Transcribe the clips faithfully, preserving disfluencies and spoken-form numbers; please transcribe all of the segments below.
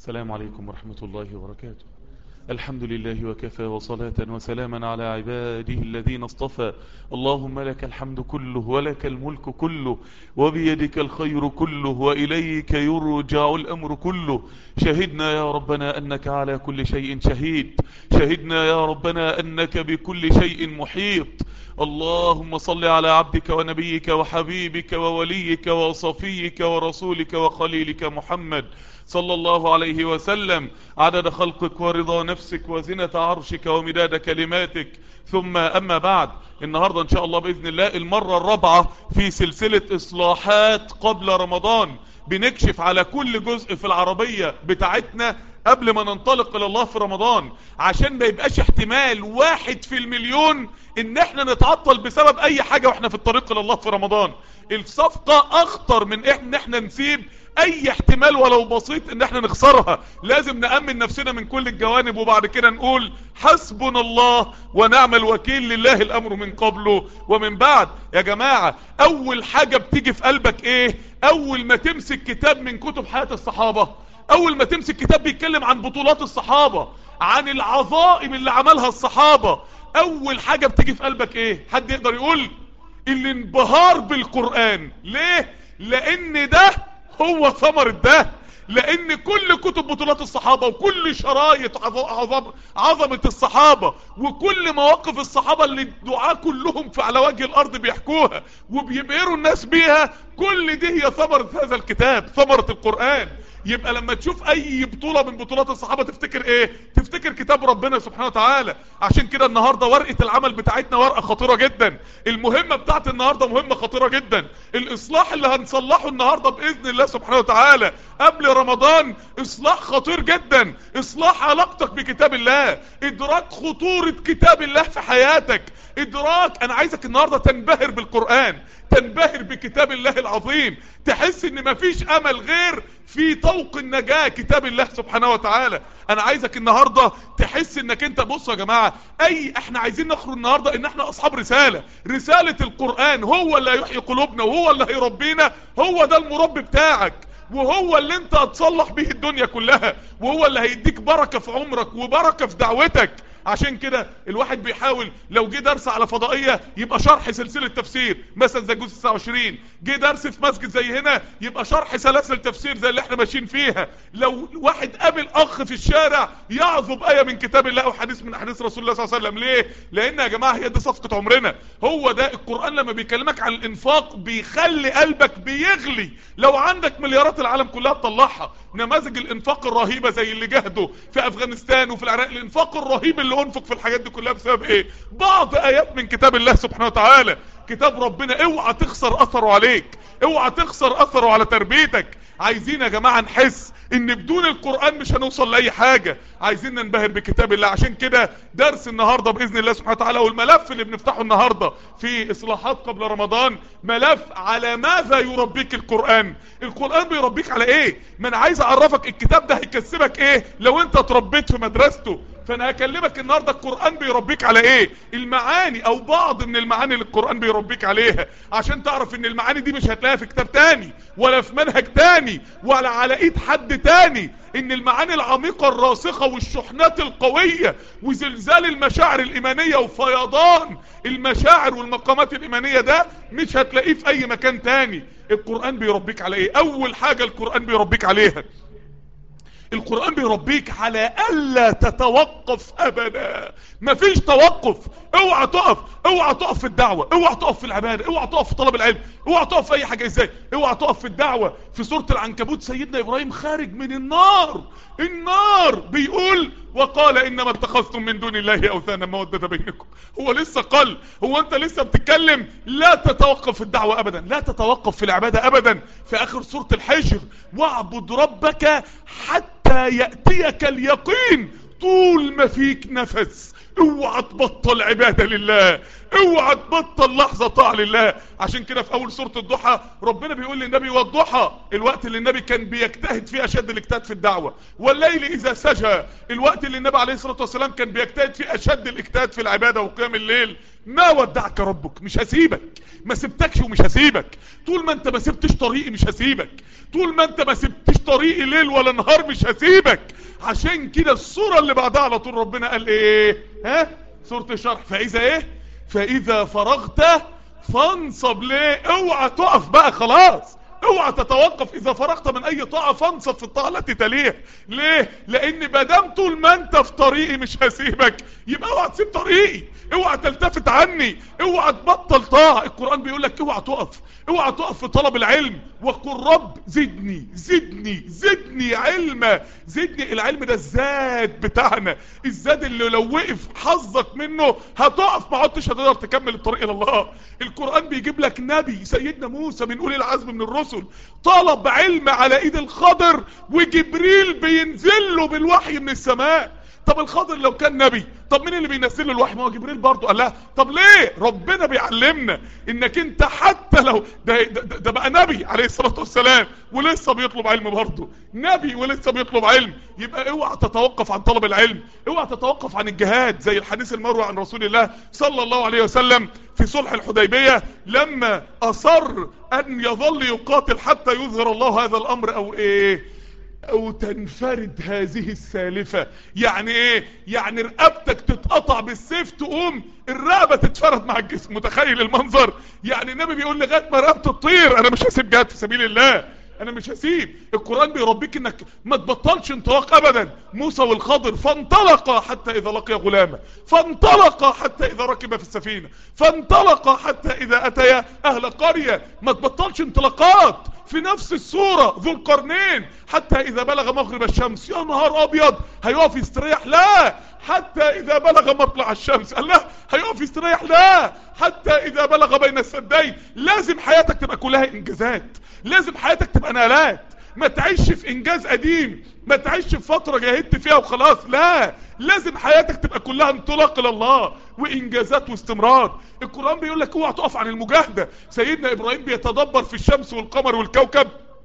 السلام عليكم ورحمة الله وبركاته. الحمد لله وكفى وصلاة وسلاما على عباده الذين اصطفى. اللهم لك الحمد كله ولك الملك كله وبيدك الخير كله وإليك يرجع الأمر كله. شهدنا يا ربنا أنك على كل شيء شهيد، شهدنا يا ربنا أنك بكل شيء محيط. اللهم صل على عبدك ونبيك وحبيبك ووليك وصفيك ورسولك وخليلك محمد صلى الله عليه وسلم، عدد خلقك ورضا نفسك وزنة عرشك ومداد كلماتك. ثم أما بعد، النهاردة إن شاء الله بإذن الله المرة الرابعة في سلسلة إصلاحات قبل رمضان. بنكشف على كل جزء في العربية بتاعتنا قبل ما ننطلق إلى الله في رمضان، عشان ما يبقاش احتمال واحد في المليون ان احنا نتعطل بسبب اي حاجة واحنا في الطريق إلى الله في رمضان. الصفقة اخطر من ان احنا نسيب اي احتمال ولو بسيط ان احنا نخسرها. لازم نأمن نفسنا من كل الجوانب، وبعد كده نقول حسبنا الله ونعم الوكيل، لله الامر من قبله ومن بعد. يا جماعة، اول حاجة بتيجي في قلبك ايه؟ اول ما تمسك كتاب من كتب حياة الصحابة، اول ما تمسك كتاب بيتكلم عن بطولات الصحابة، عن العظائم اللي عملها الصحابة، اول حاجة بتيجي في قلبك ايه؟ حد يقدر يقول؟ الانبهار بالقرآن. ليه؟ لان ده هو ثمرة ده، لان كل كتب بطولات الصحابة وكل شرايط عظم عظمة الصحابة وكل مواقف الصحابة اللي الدعاء كلهم في على وجه الارض بيحكوها وبيبهروا الناس بيها، كل دي هي ثمرة هذا الكتاب، ثمرة القرآن. يبقى لما تشوف اي بطولة من بطولات الصحابة تفتكر ايه؟ تفتكر كتاب ربنا سبحانه وتعالى. عشان كده النهاردة ورقة العمل بتاعتنا ورقة خطيرة جدا، المهمة بتاعت النهاردة مهمة خطيرة جدا. الاصلاح اللي هنصلحه النهاردة بإذن الله سبحانه وتعالى قبل رمضان اصلاح خطير جدا، اصلاح علاقتك بكتاب الله، ادراك خطورة كتاب الله في حياتك، ادراك. انا عايزك النهاردة تنبهر بالقرآن، تنبهر بكتاب الله العظيم، تحس ان مفيش امل غير في طوق النجاة كتاب الله سبحانه وتعالى. انا عايزك النهاردة تحس انك انت، بصوا يا جماعة، اي احنا عايزين نخرج النهاردة ان احنا اصحاب رسالة، رسالة القرآن هو اللي هيحيي قلوبنا وهو اللي هيربينا، هو ده المربي بتاعك، وهو اللي انت هتصلح به الدنيا كلها، وهو اللي هيديك بركة في عمرك وبركة في دعوتك. عشان كده الواحد بيحاول لو جه درس على فضائية يبقى شرح سلسلة تفسير مثلا زي جزء تسعة وعشرين، جه درس في مسجد زي هنا يبقى شرح سلاسل تفسير زي اللي احنا ماشيين فيها. لو واحد قابل اخ في الشارع يعظم آية من كتاب الله او حديث من احاديث رسول الله صلى الله عليه وسلم. ليه؟ لان يا جماعة هي دي صفقة عمرنا. هو ده القرآن لما بيكلمك عن الانفاق بيخلي قلبك بيغلي. لو عندك مليارات العالم كلها تطلعها، نماذج الانفاق الرهيبة زي اللي جهدوا في افغانستان وفي العراق، الانفاق الرهيب اللي انفق في الحاجات دي كلها بسبب ايه؟ بعض ايات من كتاب الله سبحانه وتعالى. كتاب ربنا اوعى تخسر اثره عليك، اوعى تخسر اثره على تربيتك. عايزين يا جماعة نحس ان بدون القرآن مش هنوصل لاي حاجة، عايزين ننبهر بكتاب الله. عشان كده درس النهاردة باذن الله سبحانه وتعالى، والملف اللي بنفتحه النهاردة في اصلاحات قبل رمضان ملف على ماذا يربيك القرآن. القرآن بيربيك على ايه؟ ما انا عايز اعرفك الكتاب ده هيكسبك ايه لو انت اتربيت في مدرسته. فانا هكلمك النهاردة القرآن بيربيك على ايه، المعاني او بعض من المعاني اللي القرآن بيربيك عليها، عشان تعرف ان المعاني دي مش هتلاقيها في كتاب تاني ولا في منهج تاني ولا على ايد حد تاني. ان المعاني العميقة الراسخة والشحنات القوية وزلزال المشاعر الايمانية وفيضان المشاعر والمقامات الايمانية ده مش هتلاقيه في اي مكان تاني. القرآن بيربيك على ايه؟ اول حاجة القرآن بيربيك عليها، القرآن بيربيك على ألا تتوقف أبدا. مفيش توقف. اوعى تقف، اوعى تقف في الدعوة، اوعى تقف في العبادة، اوعى تقف في طلب العلم، اوعى تقف في اي حاجة. ازاي؟ اوعى تقف في الدعوة. في سورة العنكبوت سيدنا ابراهيم خارج من النار، النار بيقول وقال انما اتخذتم من دون الله اوثانا مودة بينكم. هو لسه قال؟ هو انت لسه بتتكلم؟ لا تتوقف في الدعوة ابدا، لا تتوقف في العبادة ابدا. في اخر سورة الحجر واعبد ربك حتى يأتيك اليقين. طول ما فيك نفس اوعى تبطل عبادة لله، اوعى تبطل لحظة طاعة لله. عشان كده في اول سورة الضحى ربنا بيقول للنبي والضحى، الوقت اللي النبي كان بيجتهد فيه اشد الاجتهاد في الدعوة، والليل اذا سجى، الوقت اللي النبي عليه الصلاة والسلام كان بيجتهد فيه اشد الاجتهاد في العبادة وقيام الليل. ما ودعك ربك، مش هسيبك، ما سبتكش ومش هسيبك. طول ما انت ما سبتش طريقي مش هسيبك، طول ما انت ما سبتش طريقي ليل ولا نهار مش هسيبك. عشان كده السورة اللي بعدها على طول ربنا قال ايه؟ ها سورة الشرح، فاذا ايه؟ فاذا فرغت فانصب. ليه؟ اوعى تقف بقى خلاص، اوعى تتوقف. اذا فرغت من اي طاعة فانصب في الطاعة التي تليها. ليه؟ لان مادام طول ما انت في طريقي مش هسيبك، يبقى اوعى تسيب طريقي، اوعى تلتفت عني، اوعى تبطل طاعة. القرآن بيقول لك اوعى تقف، اوعى تقف في طلب العلم. وقل رب زدني زدني زدني علما. زدني، العلم ده الزاد بتاعنا، الزاد اللي لو وقف حظك منه هتقف، ما عدتش هتقدر تكمل الطريق الى الله. القرآن بيجيب لك نبي سيدنا موسى من اولي العزم من الرسل طلب علم على ايد الخضر، وجبريل بينزل له بالوحي من السماء. طب الخضر لو كان نبي، طب مين اللي بينزل له الوحي؟ ما هو جبريل برضه. قال لا، طب ليه؟ ربنا بيعلمنا انك انت حتى لو ده, ده, ده بقى نبي عليه الصلاة والسلام ولسه بيطلب علم، برضه نبي ولسه بيطلب علم. يبقى اوعى تتوقف عن طلب العلم، اوعى تتوقف عن الجهاد. زي الحديث المروي عن رسول الله صلى الله عليه وسلم في صلح الحديبية لما اصر ان يظل يقاتل حتى يظهر الله هذا الامر، او ايه؟ او تنفرد هذه السالفة. يعني ايه؟ يعني رقبتك تتقطع بالسيف، تقوم الرقبة تتفرد مع الجسم. متخيل المنظر؟ يعني النبي بيقول لغاية ما رقبتي تطير انا مش هسيب جهاد في سبيل الله، انا مش هسيب. القرآن بيربيك انك ما تبطلش انطلاق ابدا. موسى والخضر فانطلقا حتى اذا لقي غلامه، فانطلقا حتى اذا ركب في السفينة، فانطلقا حتى اذا اتيا اهل قرية. ما تبطلش انطلاقات. في نفس السورة ذو القرنين حتى اذا بلغ مغرب الشمس، يا نهار ابيض هيقف يستريح؟ لا، حتى اذا بلغ مطلع الشمس. قال لا، هيقف يستريح؟ لا، حتى اذا بلغ بين السدين. لازم حياتك تبقى كلها انجازات، لازم حياتك تبقى نقلات. ما تعيش في انجاز قديم، ما تعيش في فترة جاهدت فيها وخلاص. لا، لازم حياتك تبقى كلها انطلاق الى الله وانجازات واستمرار. القرآن بيقول لك اوعى تقف عن المجاهدة. سيدنا ابراهيم بيتدبر في الشمس والقمر والكوكب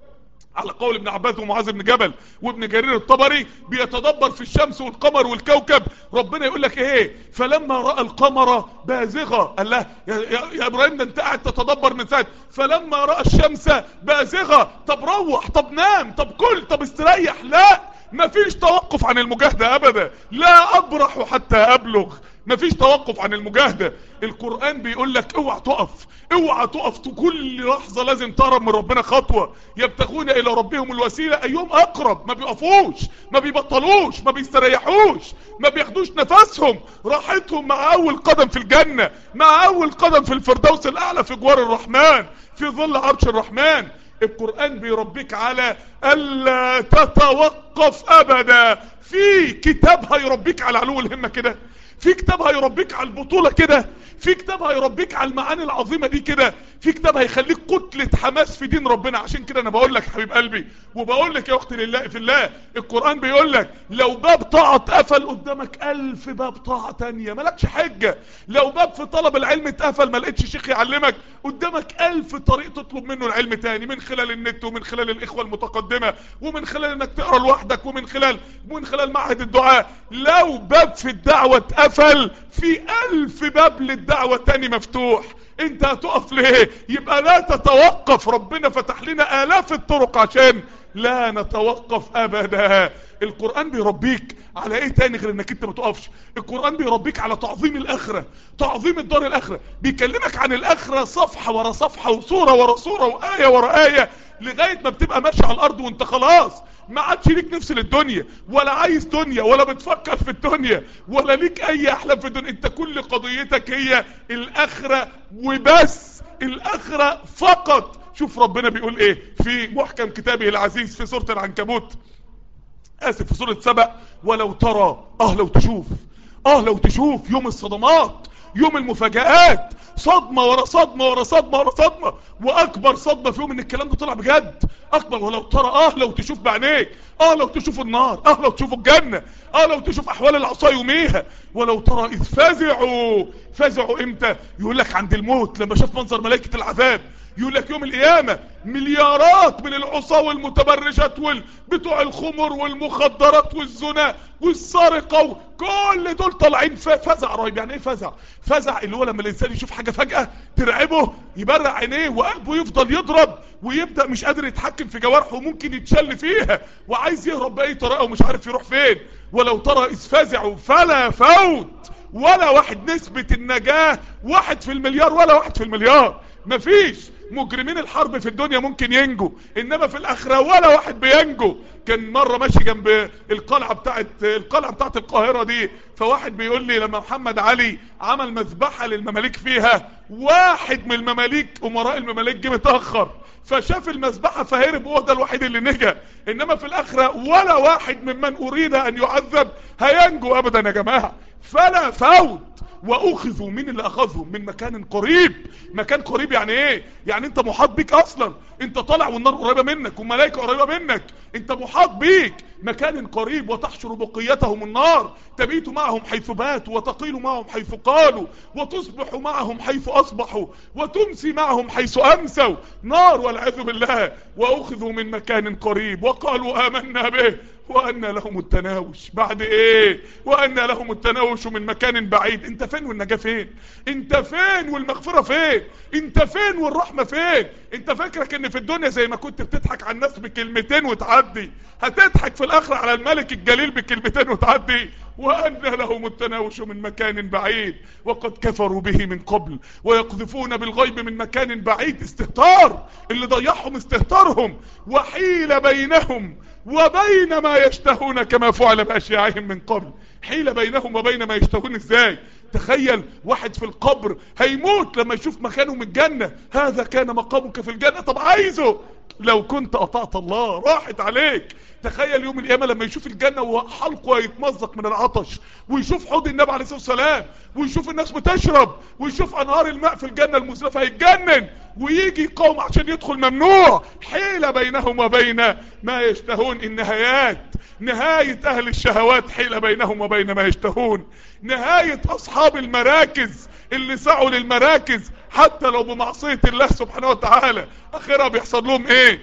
على قول ابن عباس ومعاذ بن جبل وابن جرير الطبري، بيتدبر في الشمس والقمر والكوكب. ربنا يقول لك ايه؟ فلما رأى القمر بازغة. قال له يا, يا, يا ابراهيم ده انت قاعد تتدبر من ساعه. فلما رأى الشمس بازغة. طب روح، طب نام، طب كل، طب استريح. لا، مفيش توقف عن المجاهدة ابدا. لا ابرح حتى ابلغ. مفيش توقف عن المجاهدة. القرآن بيقول لك اوعى تقف، اوعى تقف. كل لحظة لازم تقرب من ربنا خطوة. يبتغون الى ربهم الوسيلة ايهم اقرب. ما بيقفوش، ما بيبطلوش، ما بيستريحوش، ما بياخدوش نفسهم. راحتهم مع اول قدم في الجنة، مع اول قدم في الفردوس الاعلى في جوار الرحمن في ظل عرش الرحمن. القرآن بيربيك على الا تتوقف ابدا. في كتاب هيربيك على علو الهمة كده، في كتاب هيربيك على البطولة كده، في كتاب هيربيك على المعاني العظيمة دي كده، في كتاب هيخليك كتلة حماس في دين ربنا. عشان كده انا بقول لك حبيب قلبي، وبقول لك يا اختي لله في الله، القرآن بيقول لك لو باب طاعة اتقفل قدامك الف باب طاعة تانية، مالكش حجة. لو باب في طلب العلم اتقفل ما لقيتش شيخ يعلمك، قدامك الف طريق تطلب منه العلم تاني، من خلال النت ومن خلال الاخوة المتقدمة ومن خلال انك تقرأ لوحدك ومن خلال ومن خلال معهد الدعاء. لو باب في الدعوة اتقفل في الف باب للدعوة تاني مفتوح. انت هتقف ليه؟ يبقى لا تتوقف. ربنا فتح لنا الاف الطرق عشان لا نتوقف ابدا. القرآن بيربيك على ايه تاني غير انك انت ما تقفش؟ القرآن بيربيك على تعظيم الاخرة، تعظيم الدار الاخرة. بيكلمك عن الاخرة صفحة ورا صفحة وصورة ورا صورة وآية ورا آية، لغاية ما بتبقى ماشي على الارض وانت خلاص ما عادش ليك نفس للدنيا، ولا عايز دنيا، ولا بتفكر في الدنيا، ولا ليك اي احلام في الدنيا. انت كل قضيتك هي الاخرة وبس، الاخرة فقط. شوف ربنا بيقول ايه في محكم كتابه العزيز في سورة العنكبوت، اسف في سورة سبأ: ولو ترى، اه لو تشوف، اه لو تشوف يوم الصدمات، يوم المفاجآت، صدمة ورا صدمة ورا صدمة ورا صدمة. واكبر صدمة فيهم ان الكلام ده طلع بجد اكبر. ولو ترى، اه لو تشوف بعينيك، اه لو تشوف النار، اه لو تشوف الجنة، اه لو تشوف احوال العصا يوميها. ولو ترى اذ فزعوا. فزعوا امتى؟ يقول لك عند الموت، لما شاف منظر ملائكة العذاب. يقول لك يوم القيامة مليارات من العصاة والمتبرجات وبتوع الخمر والمخدرات والزنا والسرقة كل دول طالعين فزع رهيب. يعني ايه فزع؟ فزع اللي هو لما الانسان يشوف حاجة فجأة ترعبه، يبرع عينيه وقلبه يفضل يضرب ويبدأ مش قادر يتحكم في جوارحه وممكن يتشل فيها وعايز يهرب بأي طريقة ومش عارف يروح فين. ولو ترى إذ فزعوا فلا فوت، ولا واحد، نسبة النجاة واحد في المليار ولا واحد في المليار. مفيش. مجرمين الحرب في الدنيا ممكن ينجوا، انما في الاخرة ولا واحد بينجو. كان مرة ماشي جنب القلعة بتاعت القلعة بتاعت القاهرة دي، فواحد بيقول لي لما محمد علي عمل مذبحة للمماليك فيها، واحد من المماليك امراء المماليك جه متأخر فشاف المذبحة فهرب، وهو ده الوحيد اللي نجا. انما في الاخرة ولا واحد ممن اريد ان يعذب هينجو ابدا يا جماعة. فلا فوت. واخذوا، من اللي اخذهم؟ من مكان قريب. مكان قريب يعني ايه؟ يعني انت محاط بيك اصلا، انت طالع والنار قريبة منك والملائكة قريبة منك، انت محاط بيك. مكان قريب. وتحشر بقيتهم النار تبيت معهم حيث باتوا وتقيل معهم حيث قالوا وتصبح معهم حيث اصبحوا وتمسي معهم حيث امسوا. نار والعياذ بالله. واخذوا من مكان قريب وقالوا امنا به وأن لهم التناوش. بعد ايه؟ وأن لهم التناوش من مكان بعيد. انت فين والنجاة فين؟ انت فين والمغفرة فين؟ انت فين والرحمة فين؟ انت فاكرك ان في الدنيا زي ما كنت بتضحك على الناس بكلمتين وتعدي، هتضحك في الاخرة على الملك الجليل بكلمتين وتعدي؟ وأن لهم التناوش من مكان بعيد وقد كفروا به من قبل ويقذفون بالغيب من مكان بعيد. استهتار. اللي ضيعهم استهتارهم. وحيل بينهم وبين ما يشتهون كما فعل بأشياعهم من قبل. حيل بينهم وبين ما يشتهون ازاي؟ تخيل واحد في القبر هيموت لما يشوف مكانه من الجنة، هذا كان مقامك في الجنة، طب عايزه لو كنت اطعت الله راحت عليك. تخيل يوم القيامة لما يشوف الجنة وحلقه يتمزق من العطش، ويشوف حوض النبي عليه الصلاة والسلام، ويشوف الناس بتشرب، ويشوف انهار الماء في الجنة المزلفة، هيتجنن ويجي قوم عشان يدخل ممنوع. حيل بينهم وبين ما يشتهون. النهايات، نهاية اهل الشهوات حيل بينهم وبين ما يشتهون. نهاية اصحاب المراكز اللي سعوا للمراكز حتى لو بمعصية الله سبحانه وتعالى، اخرها بيحصل لهم ايه؟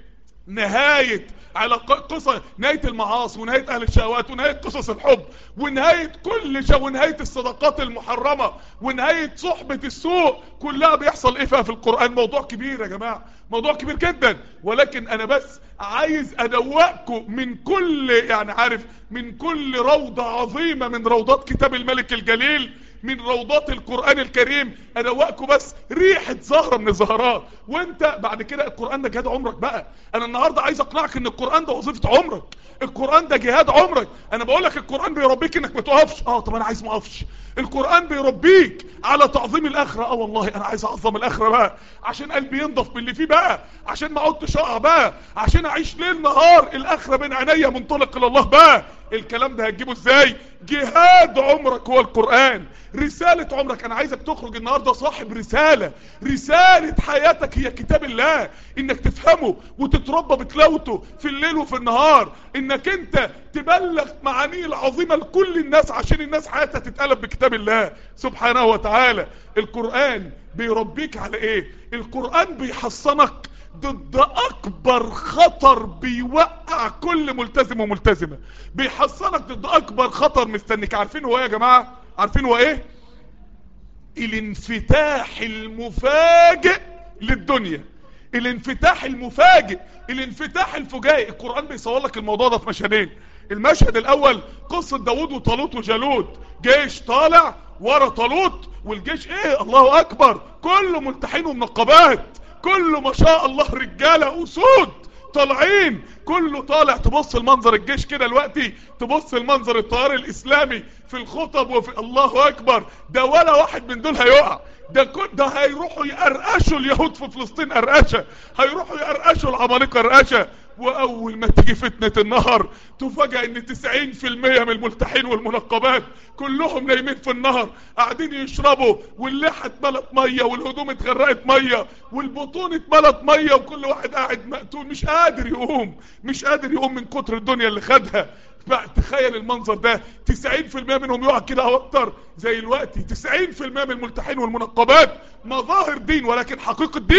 نهاية على قصص نهاية المعاصي ونهاية اهل الشهوات ونهاية قصص الحب ونهاية كل شيء ونهاية الصدقات المحرمة ونهاية صحبة السوء، كلها بيحصل ايه فيها في القرآن. موضوع كبير يا جماعة، موضوع كبير جدا، ولكن انا بس عايز ادوقكم من كل، يعني عارف، من كل روضة عظيمة من روضات كتاب الملك الجليل، من روضات القرآن الكريم، ادوقكم بس ريحة زهرة من الزهرات. وانت بعد كده القرآن ده جهاد عمرك بقى. انا النهاردة عايز اقنعك ان القرآن ده وظيفة عمرك، القرآن ده جهاد عمرك. انا بقولك القرآن بيربيك انك ما تقفش. اه طب انا عايز ما اقفش. القرآن بيربيك على تعظيم الاخرة. اه والله انا عايز اعظم الاخرة بقى عشان قلبي ينضف باللي فيه بقى، عشان ما اقعدش اقع بقى، عشان اعيش ليل نهار الاخرة بين عينيا منطلق الى الله بقى. الكلام ده هتجيبه ازاي؟ جهاد عمرك هو القرآن، رسالة عمرك. انا عايزك تخرج النهاردة صاحب رسالة، رسالة حياتك هي كتاب الله، انك تفهمه وتتربى بتلاوته في الليل وفي النهار، انك انت تبلغ معانيه العظيمة لكل الناس عشان الناس حياتها تتقلب بكتاب الله سبحانه وتعالى. القرآن بيربيك على ايه؟ القرآن بيحصنك ضد اكبر خطر بيوقع كل ملتزم وملتزمة، بيحصنك ضد اكبر خطر مستنيك. عارفين هو ايه يا جماعة؟ عارفين هو ايه؟ الانفتاح المفاجئ للدنيا. الانفتاح المفاجئ، الانفتاح الفجائي. القرآن بيصور لك الموضوع ده في مشهدين. المشهد الاول قصة داود وطالوت وجالوت، جيش طالع ورا طالوت، والجيش ايه؟ الله اكبر، كله ملتحين ومنقبات، كله ما شاء الله رجالة اسود طالعين، كله طالع. تبص المنظر الجيش كده دلوقتي، تبص المنظر الطيار الاسلامي في الخطب وفي الله اكبر، ده ولا واحد من دول هيقع. ده كل ده هيروحوا يقرقشوا اليهود في فلسطين قرقشه، هيروحوا يقرقشوا العمالقه قرقشه. واول ما تيجي فتنة النهر تفاجئ ان تسعين في المية من الملتحين والمنقبات كلهم نايمين في النهر قاعدين يشربوا، واللحى اتملت مية والهدوم اتغرقت مية والبطون اتملت مية، وكل واحد قاعد مقتول مش قادر يقوم، مش قادر يقوم من كتر الدنيا اللي خدها. تخيل المنظر ده، تسعين في المية منهم يقع كده او اكتر زي الوقت. تسعين في المية من الملتحين والمنقبات مظاهر دين، ولكن حقيقة دين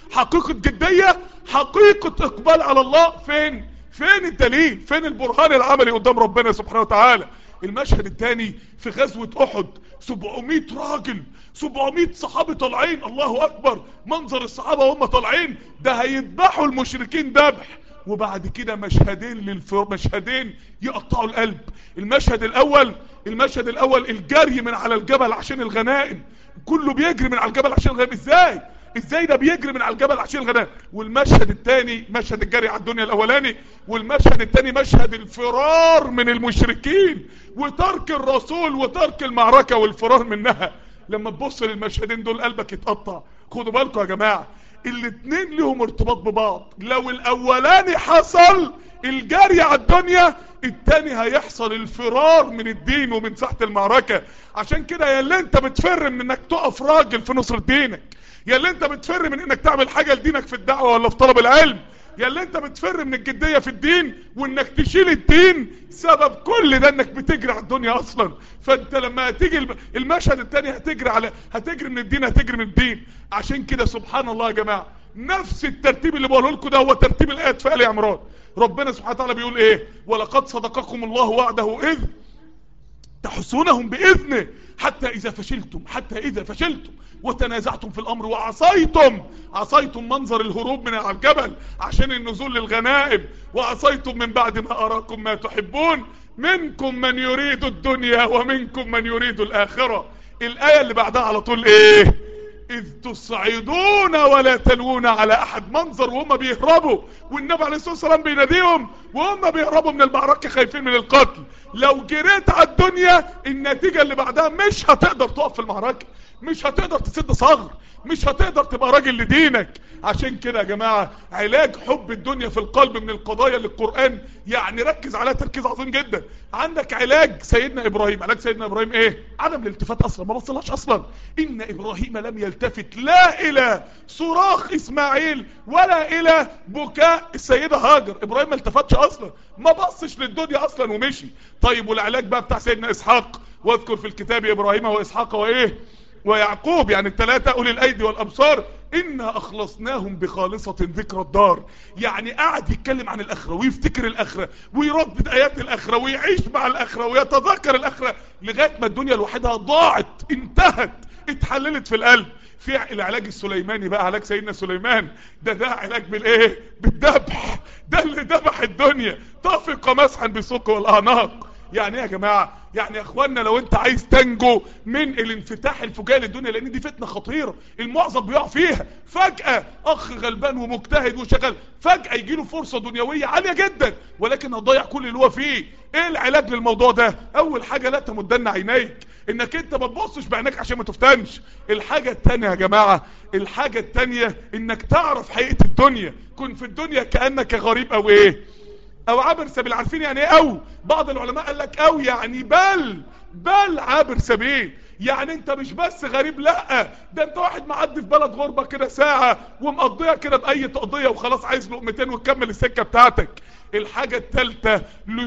حقيقة جدية، حقيقة اقبال على الله. فين فين الدليل؟ فين البرهان العملي قدام ربنا سبحانه وتعالى؟ المشهد الثاني في غزوة احد، سبعمائة راجل، سبعمائة صحابي طالعين، الله اكبر. منظر الصحابة وهم طالعين ده هيذبحوا المشركين ذبح. وبعد كده مشهدين للفر مشهدين يقطعوا القلب. المشهد الاول المشهد الاول الجري من على الجبل عشان الغنائم، كله بيجري من على الجبل عشان الغنائم. ازاي ازاي ده بيجري من على الجبل عشان الغنائم؟ والمشهد الثاني مشهد الجري على الدنيا الاولاني، والمشهد الثاني مشهد الفرار من المشركين وترك الرسول وترك المعركة والفرار منها. لما تبص للمشهدين دول قلبك يتقطع. خدوا بالكم يا جماعة، الاتنين لهم ارتباط ببعض. لو الاولاني حصل الجري على الدنيا، التاني هيحصل الفرار من الدين ومن ساحة المعركة. عشان كده يا اللي انت بتفر من انك تقف راجل في نصر دينك، يا اللي انت بتفر من انك تعمل حاجة لدينك في الدعوة ولا في طلب العلم، يا اللي انت بتفر من الجدية في الدين وانك تشيل الدين، سبب كل ده انك بتجري على الدنيا اصلا. فانت لما هتيجي المشهد التاني هتجري على هتجري من الدين، هتجري من الدين. عشان كده سبحان الله يا جماعة، نفس الترتيب اللي بقوله لكم ده هو ترتيب الايات في آل عمران. ربنا سبحانه وتعالى بيقول ايه؟ ولقد صدقكم الله وعده اذ تحسونهم باذنه حتى اذا فشلتم حتى اذا فشلتم وتنازعتم في الامر وعصيتم عصيتم منظر الهروب من على الجبل عشان النزول للغنائم، وعصيتم من بعد ما اراكم ما تحبون منكم من يريد الدنيا ومنكم من يريد الاخرة. الاية اللي بعدها على طول ايه؟ اذ تصعدون ولا تلوون على احد. منظر وهم بيهربوا والنبي عليه الصلاة والسلام بيناديهم وهم بيهربوا من المعركة خايفين من القتل. لو جريت على الدنيا النتيجة اللي بعدها مش هتقدر تقف في المعركة، مش هتقدر تسد صغر، مش هتقدر تبقى راجل لدينك. عشان كده يا جماعة علاج حب الدنيا في القلب من القضايا اللي القرآن يعني ركز عليها تركيز عظيم جدا. عندك علاج سيدنا ابراهيم، علاج سيدنا ابراهيم ايه؟ عدم الالتفات اصلا، ما بصلهاش اصلا. ان ابراهيم لم يلتفت لا الى صراخ اسماعيل ولا الى بكاء السيدة هاجر. ابراهيم ما التفتش اصلا، ما بصش للدنيا اصلا ومشي. طيب والعلاج بقى بتاع سيدنا اسحاق، واذكر في الكتاب ابراهيم واسحاق وايه ويعقوب، يعني الثلاثة اولي الايدي والابصار، انا اخلصناهم بخالصة ذكر الدار. يعني قاعد يتكلم عن الاخرة ويفتكر الاخرة ويردد ايات الاخرة ويعيش مع الاخرة ويتذكر الاخرة لغاية ما الدنيا لوحدها ضاعت، انتهت، اتحللت في القلب. في العلاج السليماني بقى، علاج سيدنا سليمان ده ده علاج بالايه؟ بالذبح. ده اللي ذبح الدنيا، طفق مسحا بسوق والاعناق. يعني ايه يا جماعة؟ يعني يا اخوانا لو انت عايز تنجو من الانفتاح الفجائي للدنيا، لان دي فتنة خطيرة المعظم بيقع فيها. فجأة اخ غلبان ومجتهد وشغال فجأة يجيله فرصة دنيوية عالية جدا ولكن هتضيع كل اللي هو فيه. ايه العلاج للموضوع ده؟ اول حاجة لا تمدن عينيك، انك انت ما تبصش بعينك عشان ما تفتنش. الحاجة التانية يا جماعة، الحاجة التانية انك تعرف حقيقة الدنيا. كن في الدنيا كأنك غريب او ايه او عابر سبيل. عارفين يعني ايه او؟ بعض العلماء قال لك او يعني بل بل عابر سبيل. يعني انت مش بس غريب، لا ده انت واحد معدي في بلد غربة كده ساعة ومقضيها كده باي تقضية وخلاص عايز لقمتين وتكمل السكة بتاعتك. الحاجة الثالثة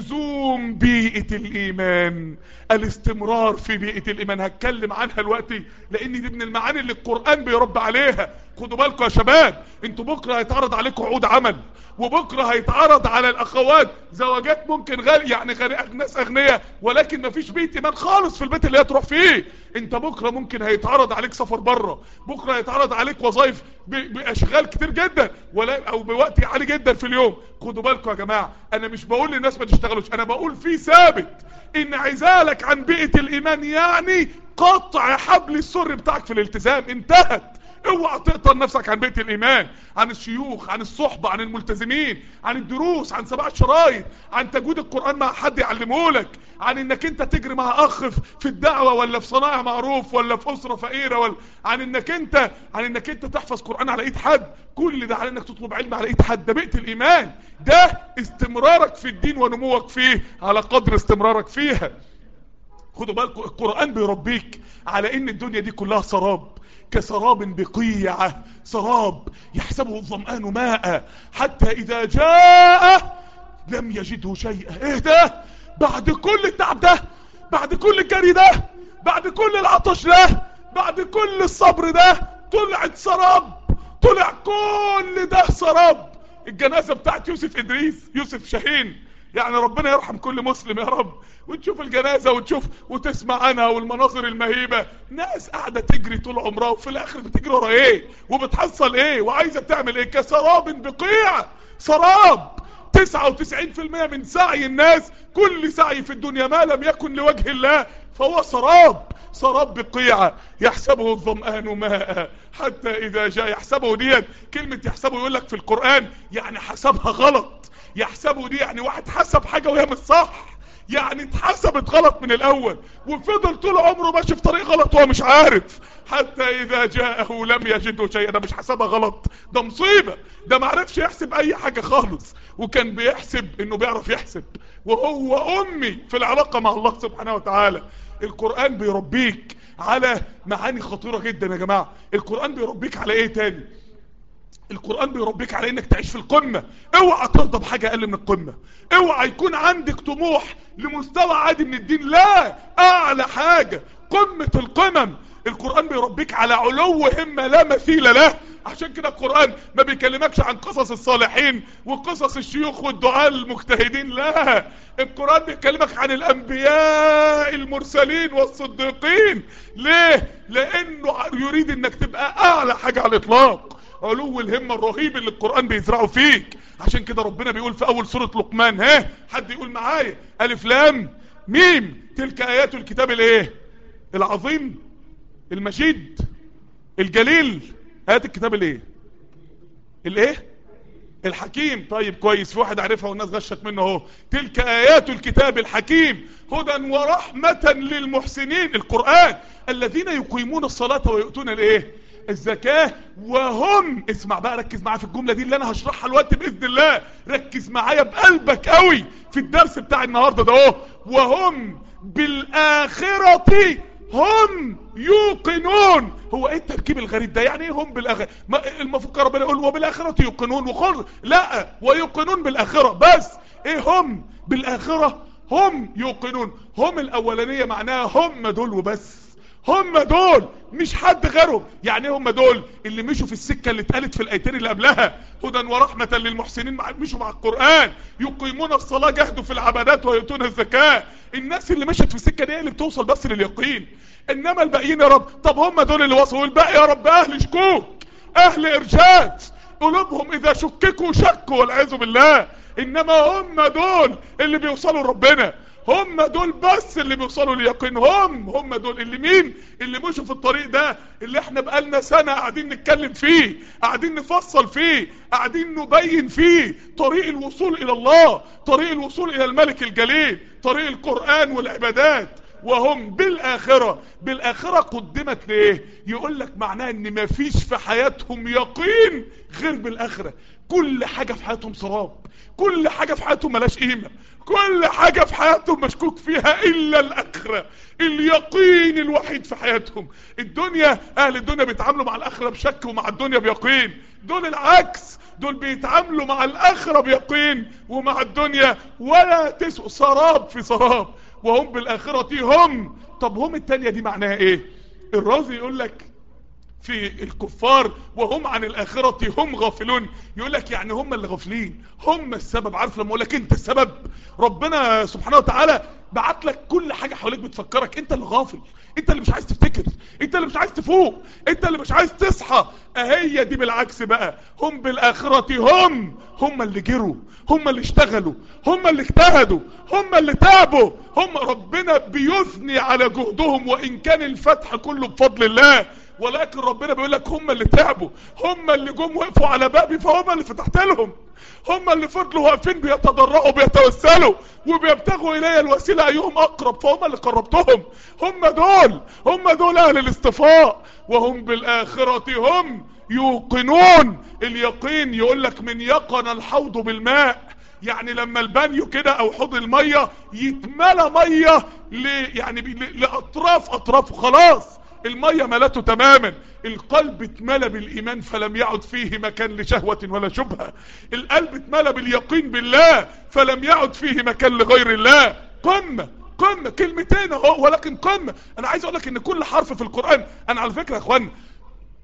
لزوم بيئة الايمان، الاستمرار في بيئة الايمان. هتكلم عنها دلوقتي لان دي من المعاني اللي القرآن بيرد عليها. خدوا بالكم يا شباب، انتوا بكرة هيتعرض عليكم عقود عمل، وبكرة هيتعرض على الاخوات زواجات ممكن غالي يعني غني ناس اغنياء ولكن مفيش بيت ايمان خالص في البيت اللي هتروح فيه. انت بكرة ممكن هيتعرض عليك سفر بره، بكرة هيتعرض عليك وظائف باشغال كتير جدا ولا او بوقت عالي جدا في اليوم. خدوا بالكم يا جماعة، انا مش بقول للناس ما تشتغلوش، انا بقول في ثابت ان عزالك عن بيئة الايمان يعني قطع حبل السر بتاعك في الالتزام. انتهت. اوعى تقطع نفسك عن بيئة الايمان، عن الشيوخ، عن الصحبة، عن الملتزمين، عن الدروس، عن سماع الشرايط، عن تجويد القرآن مع حد يعلمهولك، عن انك انت تجري مع اخ في الدعوة ولا في صناعة معروف ولا في اسرة فقيرة، ولا عن انك انت عن انك انت تحفظ قرآن على ايد حد. كل ده على انك تطلب علم على ايد حد. ده بيئة الايمان، ده استمرارك في الدين ونموك فيه على قدر استمرارك فيها. خدوا بالكم، القرآن بيربيك على ان الدنيا دي كلها سراب، كسراب بقيعة، سراب يحسبه الظمآن ماء حتى إذا جاء لم يجده شيئا. ايه ده؟ بعد كل التعب ده، بعد كل الجري ده، بعد كل العطش ده، بعد كل الصبر ده، طلعت سراب، طلع كل ده سراب. الجنازة بتاعت يوسف ادريس، يوسف شاهين، يعني ربنا يرحم كل مسلم يا رب. وتشوف الجنازة وتشوف وتسمع عنها والمناظر المهيبة، ناس قاعدة تجري طول عمرها وفي الاخر بتجري ورا ايه وبتحصل ايه وعايزة تعمل ايه؟ كسراب بقيع. سراب. تسعة وتسعين في المية من سعي الناس، كل سعي في الدنيا ما لم يكن لوجه الله فهو سراب. سراب بقيعة يحسبه الظمآن ماء حتى إذا جاء. يحسبه ديت كلمة يحسبه يقول لك في القرآن يعني حسبها غلط. يحسبه دي يعني واحد حسب حاجة وهي مش صح، يعني اتحسبت غلط من الأول وفضل طول عمره ماشي في طريق غلط وهو مش عارف. حتى إذا جاءه لم يجده شيئا. ده مش حسبها غلط، ده مصيبة. ده معرفش يحسب أي حاجة خالص، وكان بيحسب إنه بيعرف يحسب وهو أمي في العلاقة مع الله سبحانه وتعالى. القرآن بيربيك على معاني خطيرة جدا يا جماعة. القرآن بيربيك على ايه تاني؟ القرآن بيربيك على انك تعيش في القمة. اوعى ترضى بحاجة اقل من القمة. اوعى يكون عندك طموح لمستوى عادي من الدين، لا، اعلى حاجة، قمة القمم. القرآن بيربيك على علو همة لا مثيل له. عشان كده القرآن ما بيكلمكش عن قصص الصالحين وقصص الشيوخ والدعاء المجتهدين، لا، القرآن بيكلمك عن الانبياء المرسلين والصديقين. ليه؟ لانه يريد انك تبقى اعلى حاجة على الاطلاق. علو الهمة الرهيب اللي القرآن بيزرعه فيك. عشان كده ربنا بيقول في اول سورة لقمان، ها حد يقول معايا، الف لام ميم، تلك ايات الكتاب الايه؟ العظيم، المجيد، الجليل. ايات الكتاب الايه؟ الايه؟ الحكيم. طيب كويس، في واحد عارفها والناس غشت منه اهو. تلك ايات الكتاب الحكيم هدى ورحمة للمحسنين. القرآن الذين يقيمون الصلاة ويؤتون الايه؟ الزكاة وهم، اسمع بقى، ركز معايا في الجملة دي اللي انا هشرحها الوقت باذن الله. ركز معايا بقلبك قوي في الدرس بتاع النهاردة ده اهو. وهم بالاخرة هم يوقنون. هو ايه التركيب الغريب ده؟ يعني ايه هم بالاخره؟ المفروض ربنا يقول وبالاخره يوقنون وخلص، لا، ويوقنون بالاخره بس. ايه هم بالاخره؟ هم يوقنون. هم الاولانيه معناها هم دول وبس، هم دول مش حد غيرهم. يعني هم دول اللي مشوا في السكه اللي اتقالت في الايتين اللي قبلها، هدى ورحمه للمحسنين، مشوا مع القران، يقيمون الصلاه، جهدوا في العبادات، ويؤتون الزكاه. الناس اللي مشت في السكه دي اللي بتوصل بس لليقين. انما الباقيين يا رب، طب هم دول اللي وصلوا، والباقي يا رب اهل شكوك، اهل ارشاد، قلوبهم اذا شككوا شكوا والعياذ بالله. انما هم دول اللي بيوصلوا لربنا، هم دول بس اللي بيوصلوا لليقين. هم هم دول اللي مين؟ اللي مشوا في الطريق ده اللي احنا بقالنا سنة قاعدين نتكلم فيه، قاعدين نفصل فيه، قاعدين نبين فيه طريق الوصول الى الله، طريق الوصول الى الملك الجليل، طريق القرآن والعبادات. وهم بالاخرة. بالاخرة قدمت ليه؟ يقول لك معناها ان مفيش في حياتهم يقين غير بالاخرة. كل حاجة في حياتهم سراب، كل حاجة في حياتهم ملاش قيمة، كل حاجة في حياتهم مشكوك فيها الا الاخرة، اليقين الوحيد في حياتهم. الدنيا، اهل الدنيا بيتعاملوا مع الاخرة بشك ومع الدنيا بيقين. دول العكس، دول بيتعاملوا مع الاخرة بيقين ومع الدنيا ولا تسوء، سراب في سراب. وهم بالاخرة هم. طب هم التانية دي معناها ايه؟ الرازي يقول لك في الكفار وهم عن الاخرة هم غافلون، يقول لك يعني هم اللي غافلين، هم السبب. عارف لما اقول لك انت السبب؟ ربنا سبحانه وتعالى بعت لك كل حاجة حواليك بتفكرك، انت اللي غافل، انت اللي مش عايز تفتكر، انت اللي مش عايز تفوق، انت اللي مش عايز تصحى. اهي دي بالعكس بقى، هم بالاخرة هم، هم اللي جروا، هم اللي اشتغلوا، هم اللي اجتهدوا، هم اللي تعبوا. هم ربنا بيثني على جهدهم وان كان الفتح كله بفضل الله، ولكن ربنا بيقول لك هم اللي تعبوا، هم اللي جم وقفوا على بابي فهم اللي فتحت لهم، هم اللي فضلوا واقفين بيتضرعوا بيتوسلوا وبيبتغوا الي الوسيله ايهم اقرب فهم اللي قربتهم. هم دول، هم دول اهل الاصطفاء. وهم بالاخره هم يوقنون. اليقين يقول لك من يقن الحوض بالماء، يعني لما البانيو كده او حوض الميه يتملى ميه ل... يعني لاطراف اطرافه، خلاص المية ملته تماما. القلب اتملى بالايمان فلم يعد فيه مكان لشهوة ولا شبهة. القلب اتملى باليقين بالله فلم يعد فيه مكان لغير الله. قمة، قمة، كلمتين اهو ولكن قمة. انا عايز اقول لك ان كل حرف في القرآن، انا على فكرة يا اخوان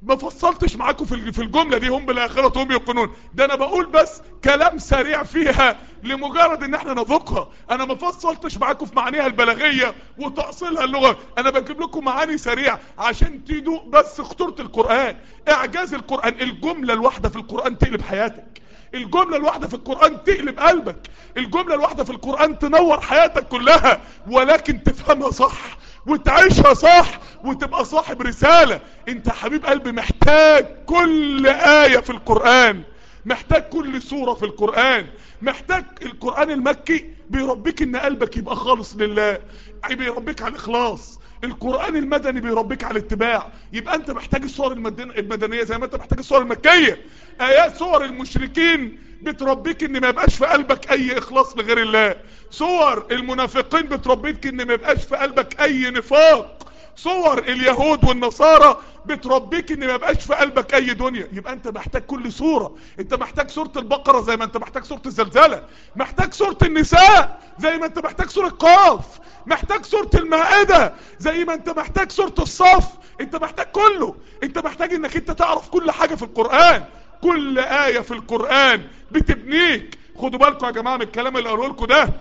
ما فصلتش معاكم في في الجمله دي هم بالاخره هم يوقنون، ده انا بقول بس كلام سريع فيها لمجرد ان احنا نذوقها. انا ما فصلتش معاكم في معانيها البلاغيه وتاصيلها اللغه، انا بجيب لكم معاني سريع عشان تدوق بس خطوره القران، اعجاز القران. الجمله الواحده في القران تقلب حياتك، الجمله الواحده في القران تقلب قلبك، الجمله الواحده في القران تنور حياتك كلها، ولكن تفهمها صح وتعيشها صح وتبقى صاحب رسالة. انت حبيب قلبي محتاج كل آية في القرآن، محتاج كل سورة في القرآن، محتاج القرآن المكي بيربيك ان قلبك يبقى خالص لله، بيربيك على الاخلاص. القرآن المدني بيربيك على الاتباع. يبقى انت محتاج الصور المدنية زي ما انت محتاج الصور المكية. ايات صور المشركين بتربيك ان ما يبقاش في قلبك اي اخلاص لغير الله. صور المنافقين بتربيك ان ما يبقاش في قلبك اي نفاق. صور اليهود والنصارى بتربيك ان ما يبقاش في قلبك اي دنيا. يبقى انت محتاج كل سورة. انت محتاج سورة البقرة زي ما انت محتاج سورة الزلزلة، محتاج سورة النساء زي ما انت محتاج سورة قاف، محتاج سورة المائدة زي ما انت محتاج سورة الصف. انت محتاج كله. انت محتاج انك انت تعرف كل حاجة في القرآن. كل آية في القرآن بتبنيك. خدوا بالكم يا جماعة من الكلام اللي قالوا لكم ده.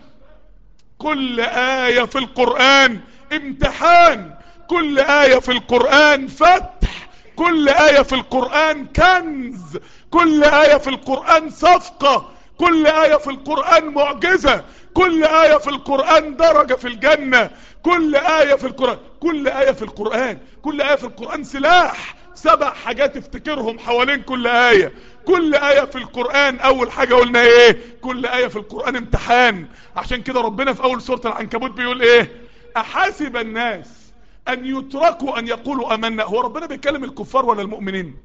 كل آية في القرآن امتحان، كل آية في القرآن فتح، كل آية في القرآن كنز، كل آية في القرآن صفقة، كل آية في القرآن معجزة، كل آية في القرآن درجة في الجنة، كل آية في القرآن كل آية في القرآن كل آية في القرآن سلاح. سبع حاجات افتكرهم حوالين كل آية. كل آية في القرآن اول حاجة قلنا ايه؟ كل آية في القرآن امتحان. عشان كده ربنا في اول سورة العنكبوت بيقول ايه؟ احاسب الناس ان يتركوا ان يقولوا امنا. هو ربنا بيتكلم الكفار ولا المؤمنين؟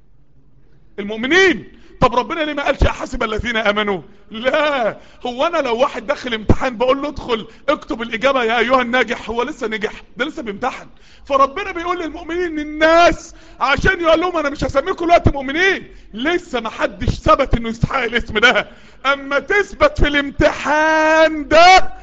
المؤمنين. طب ربنا ليه ما قالش احاسب الذين امنوا؟ لا، هو انا لو واحد داخل امتحان بقول له ادخل اكتب الاجابة يا ايها الناجح، هو لسه نجح؟ ده لسه بيمتحن. فربنا بيقول للمؤمنين الناس عشان يقول لهم انا مش هسميكم دلوقتي مؤمنين، لسه ما حدش ثبت انه يستحق الاسم ده. اما تثبت في الامتحان ده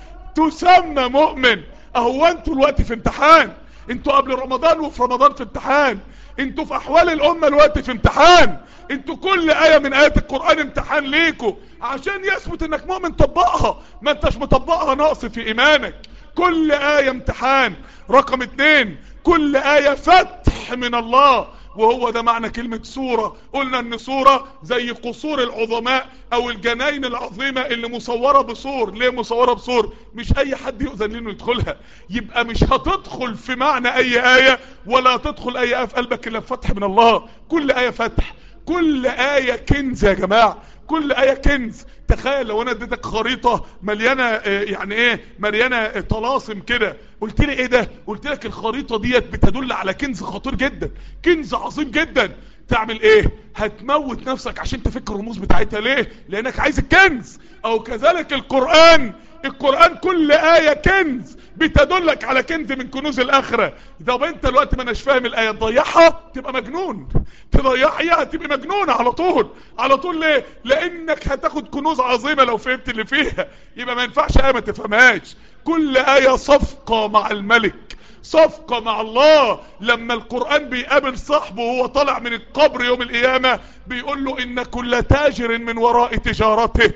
تسمى مؤمن. اهو انتوا دلوقتي في امتحان، انتوا قبل رمضان وفي رمضان في امتحان، انتوا في احوال الامة دلوقتي في امتحان، انتوا كل آية من آيات القرآن امتحان ليكوا عشان يثبت انك مؤمن طبقها، ما انتش مطبقها نقص في ايمانك. كل آية امتحان. رقم اتنين، كل آية فتح من الله، وهو ده معنى كلمة سورة. قلنا ان سورة زي قصور العظماء او الجناين العظيمة اللي مصورة بسور. ليه مصورة بسور؟ مش اي حد يؤذن لانه يدخلها. يبقى مش هتدخل في معنى اي آية ولا تدخل اي آية في قلبك الا بفتح من الله. كل آية فتح، كل آية كنز يا جماعة، كل آية كنز. تخيل لو انا اديتك خريطة مليانة يعني ايه، مليانة طلاسم كده، قلت لي ايه ده؟ قلت لك الخريطة ديت بتدل على كنز خطير جدا، كنز عظيم جدا. تعمل ايه؟ هتموت نفسك عشان تفك الرموز بتاعتها. ليه؟ لانك عايز الكنز. او كذلك القرآن، القرآن كل آية كنز بتدلك على كنز من كنوز الآخرة. طب انت الوقت ما اناش فاهم الآية تضيعها تبقى مجنون، تضيعها تبقى مجنون على طول على طول. ليه؟ لانك هتاخد كنوز عظيمة لو فهمت اللي فيها. يبقى ما ينفعش آية ما تفهمهاش. كل آية صفقة مع الملك، صفقة مع الله. لما القرآن بيقابل صاحبه وهو طالع من القبر يوم القيامة بيقول له ان كل تاجر من وراء تجارته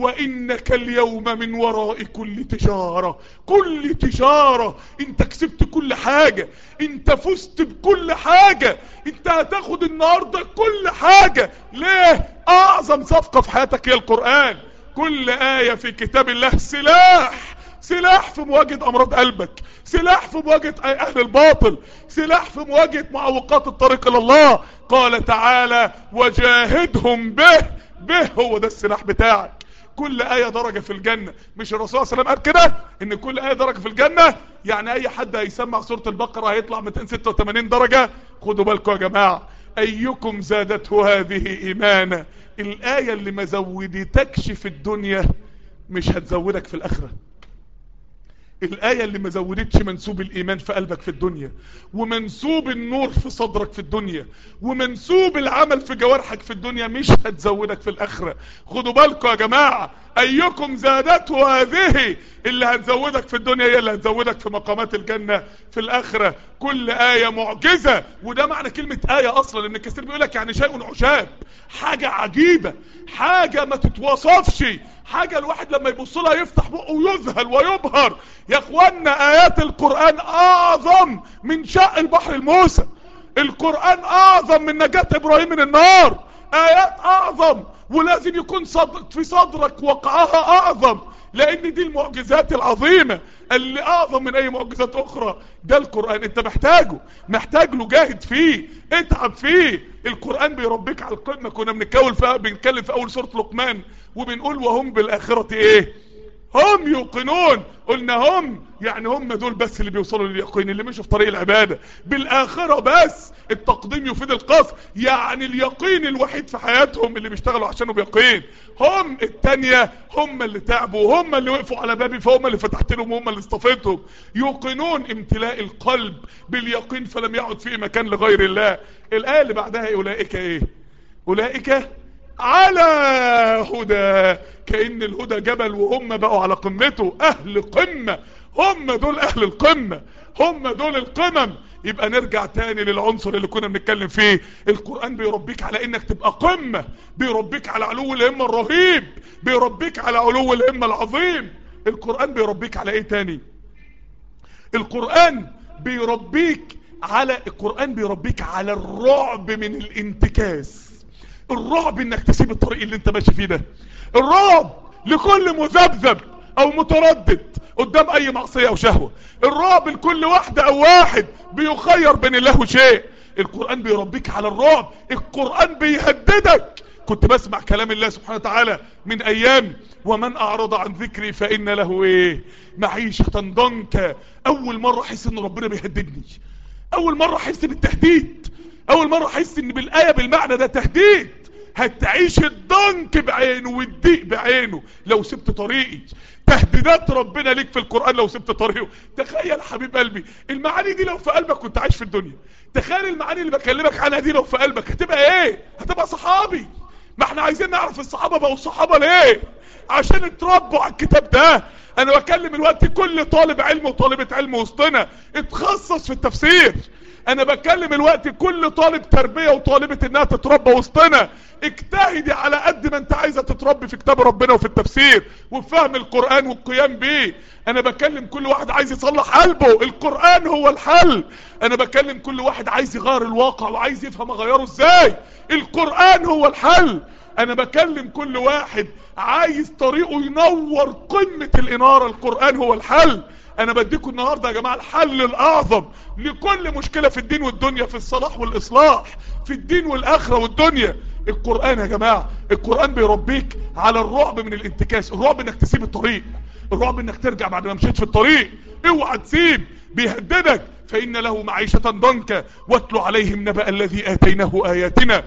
وانك اليوم من وراء كل تجارة. كل تجارة انت كسبت كل حاجة، انت فزت بكل حاجة، انت هتاخد النهاردة كل حاجة. ليه؟ اعظم صفقة في حياتك هي القرآن. كل آية في كتاب الله سلاح، سلاح في مواجهة امراض قلبك، سلاح في مواجهة اهل الباطل، سلاح في مواجهة معوقات الطريق الى الله. قال تعالى وجاهدهم به، به هو ده السلاح بتاعك. كل آية درجة في الجنة. مش الرسول صلى الله عليه وسلم قال كده ان كل آية درجة في الجنة؟ يعني اي حد هيسمع سورة البقرة هيطلع مئتين وستة وثمانين درجة. خدوا بالكم يا جماعة، ايكم زادته هذه ايمانا. الآية اللي ما زودتكش في الدنيا مش هتزودك في الاخرة. الآية اللي ما زودتش منسوب الإيمان في قلبك في الدنيا، ومنسوب النور في صدرك في الدنيا، ومنسوب العمل في جوارحك في الدنيا، مش هتزودك في الآخرة. خدوا بالكم يا جماعة، أيكم زادته هذه اللي هتزودك في الدنيا هي اللي هتزودك في مقامات الجنة في الآخرة. كل آية معجزة. وده معنى كلمة آية اصلا، ابن كثير بيقولك يعني شيء عجاب، حاجة عجيبة، حاجة ما تتوصفش، حاجة الواحد لما يبص لها يفتح بقه ويذهل ويبهر. يا اخوانا ايات القرآن اعظم من شق البحر الموسى، القرآن اعظم من نجاة ابراهيم من النار، ايات اعظم، ولازم يكون صدر في صدرك وقعها اعظم، لان دي المعجزات العظيمة اللي اعظم من اي معجزات اخرى. ده القرآن انت محتاجه، محتاج له، جاهد فيه، اتعب فيه. القرآن بيربيك على القمة. كنا بنتكلم في بنتكلم في اول سورة لقمان وبنقول وهم بالاخرة ايه؟ هم يوقنون. قلنا هم يعني هم دول بس اللي بيوصلوا لليقين، اللي مشوا في طريق العبادة. بالاخرة بس التقديم يفيد القصر، يعني اليقين الوحيد في حياتهم اللي بيشتغلوا عشانه بيقين. هم التانية هم اللي تعبوا، هم اللي وقفوا على بابي فهم اللي فتحت لهم، هم اللي اصطفيتهم. يوقنون امتلاء القلب باليقين فلم يعد فيه مكان لغير الله. الآية اللي بعدها اولئك ايه؟ اولئك على هدى، كأن الهدى جبل وهم بقوا على قمته، اهل قمة، هم دول اهل القمة، هم دول القمم. يبقى نرجع تاني للعنصر اللي كنا بنتكلم فيه. القرآن بيربيك على انك تبقى قمة، بيربيك على علو الهمة الرهيب، بيربيك على علو الهمة العظيم. القرآن بيربيك على ايه تاني؟ القرآن بيربيك على القرآن بيربيك على الرعب من الانتكاس. الرعب انك تسيب الطريق اللي انت ماشي فيه ده، الرعب لكل مذبذب او متردد قدام اي معصية او شهوة، الرعب لكل واحدة او واحد بيخير بين الله وشيء. القرآن بيربيك على الرعب، القرآن بيهددك. كنت بسمع كلام الله سبحانه وتعالى من ايام، ومن اعرض عن ذكري فان له ايه؟ معيشة ضنكا. اول مرة احس ان ربنا بيهددني، اول مرة احس بالتهديد، اول مرة احس ان بالاية بالمعنى ده تهديد. هتعيش الضنك بعينه والضيق بعينه لو سبت طريقي. تهديدات ربنا ليك في القرآن لو سبت طريقه. تخيل حبيب قلبي المعاني دي لو في قلبك كنت عايش في الدنيا. تخيل المعاني اللي بكلمك عنها دي لو في قلبك هتبقى ايه؟ هتبقى صحابي. ما احنا عايزين نعرف الصحابة بقوا صحابة ليه؟ عشان اتربوا على الكتاب ده. انا بكلم الوقت كل طالب علم وطالبة علم وسطنا اتخصص في التفسير. انا بكلم الوقت كل طالب تربية وطالبة انها تتربى وسطنا. اجتهدي على قد ما انت عايزة تتربي في كتاب ربنا وفي التفسير وفي فهم القرآن والقيام بيه. انا بكلم كل واحد عايز يصلح قلبه، القرآن هو الحل. انا بكلم كل واحد عايز يغير الواقع وعايز يفهم اغيره ازاي، القرآن هو الحل. انا بكلم كل واحد عايز طريقه ينور قمة الانارة، القرآن هو الحل. انا بديكم النهاردة يا جماعة الحل الاعظم لكل مشكلة في الدين والدنيا، في الصلاح والاصلاح، في الدين والاخرة والدنيا. القرآن يا جماعة، القرآن بيربيك على الرعب من الانتكاس، الرعب انك تسيب الطريق، الرعب انك ترجع بعد ما مشيت في الطريق. اوعى تسيب، بيهددك. فإن له معيشة ضنكا واتل عليهم نبأ الذي آتيناه آياتنا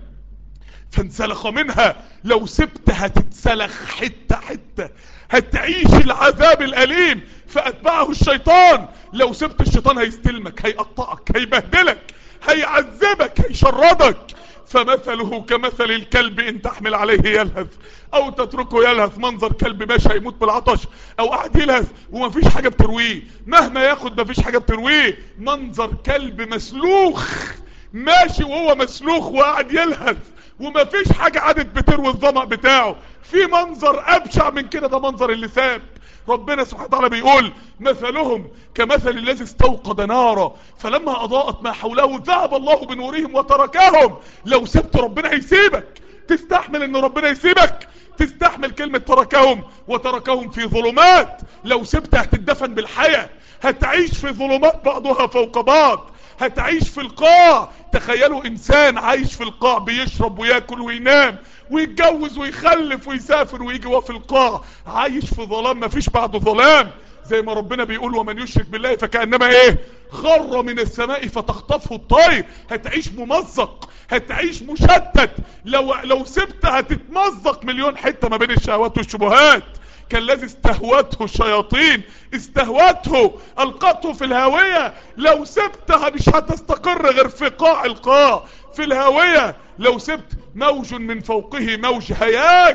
فانسلخ منها. لو سبت هتتسلخ حتة حتة، هتعيش العذاب الأليم. فأتبعه الشيطان، لو سبت الشيطان هيستلمك، هيقطعك، هيبهدلك، هيعذبك، هيشردك. فمثله كمثل الكلب ان تحمل عليه يلهث او تتركه يلهث. منظر كلب ماشي هيموت بالعطش او قاعد يلهث ومفيش حاجة بترويه، مهما ياخد مفيش حاجة بترويه. منظر كلب مسلوخ ماشي وهو مسلوخ وقاعد يلهث ومفيش حاجة عادت بتروي الظمأ بتاعه. في منظر ابشع من كده، ده منظر اللسان. ربنا سبحانه وتعالى بيقول مثلهم كمثل الذي استوقد نارا فلما اضاءت ما حوله ذهب الله بنورهم وتركهم. لو سبت ربنا هيسيبك. تستحمل ان ربنا يسيبك؟ تستحمل كلمة تركهم؟ وتركهم في ظلمات. لو سبت هتدفن بالحياة، هتعيش في ظلمات بعضها فوق بعض، هتعيش في القاع. تخيلوا انسان عايش في القاع بيشرب وياكل وينام ويتجوز ويخلف ويسافر ويجي وهو في القاع عايش في ظلام مفيش بعده ظلام. زي ما ربنا بيقول ومن يشرك بالله فكأنما ايه؟ خر من السماء فتخطفه الطير. هتعيش ممزق، هتعيش مشتت. لو لو سبت هتتمزق مليون حتة ما بين الشهوات والشبهات. كالذي استهوته الشياطين استهوته القته في الهاوية. لو سبتها مش هتستقر غير في قاع القاع، في الهاوية. لو سبت موج من فوقه موج هياج،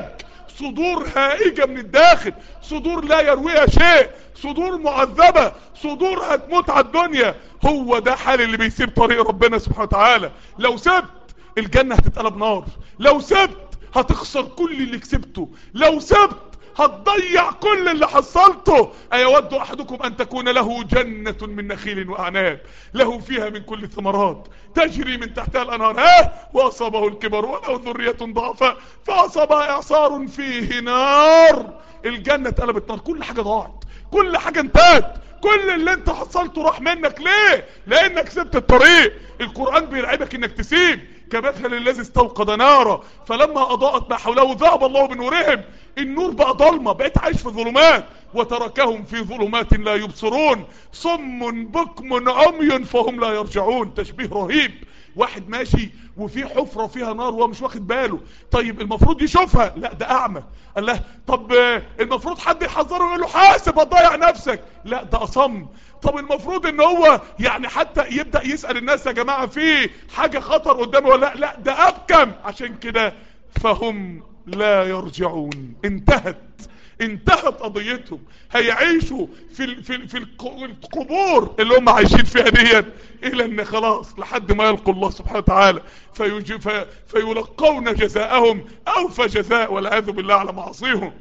صدور هائجة من الداخل، صدور لا يرويها شيء، صدور معذبة، صدور هتموت على الدنيا. هو ده حال اللي بيسيب طريق ربنا سبحانه وتعالى. لو سبت الجنة هتتقلب نار، لو سبت هتخسر كل اللي كسبته، لو سبت هتضيع كل اللي حصلته. ايود احدكم ان تكون له جنة من نخيل واعناب له فيها من كل الثمرات تجري من تحتها الانهار ها واصابه الكبر وله ذرية ضعفاء فاصابها اعصار فيه نار. الجنة اتقلبت نار، كل حاجة ضاعت، كل حاجة انتهت، كل اللي انت حصلته راح منك. ليه؟ لانك سبت الطريق. القرآن بيرعبك انك تسيب. كمثل الذي استوقد نارا فلما اضاءت ما حوله ذهب الله بنورهم. النور بقى ضلمة، بقيت عايش في ظلمات. وتركهم في ظلمات لا يبصرون صم بكم عمي فهم لا يرجعون. تشبيه رهيب، واحد ماشي وفي حفرة فيها نار وهو مش واخد باله. طيب المفروض يشوفها، لا ده اعمى. قال له طب المفروض حد يحذره ويقول له حاسب هتضيع نفسك، لا ده اصم. طب المفروض ان هو يعني حتى يبدأ يسأل الناس يا جماعة في حاجة خطر قدامي ولا لا، لا ده ابكم. عشان كده فهم لا يرجعون. انتهت انتهت قضيتهم. هيعيشوا في ال في ال في القبور اللي هم عايشين فيها ديت الى ان خلاص لحد ما يلقوا الله سبحانه وتعالى في في فيلقون جزاءهم اوفى جزاء والعياذ بالله على معاصيهم.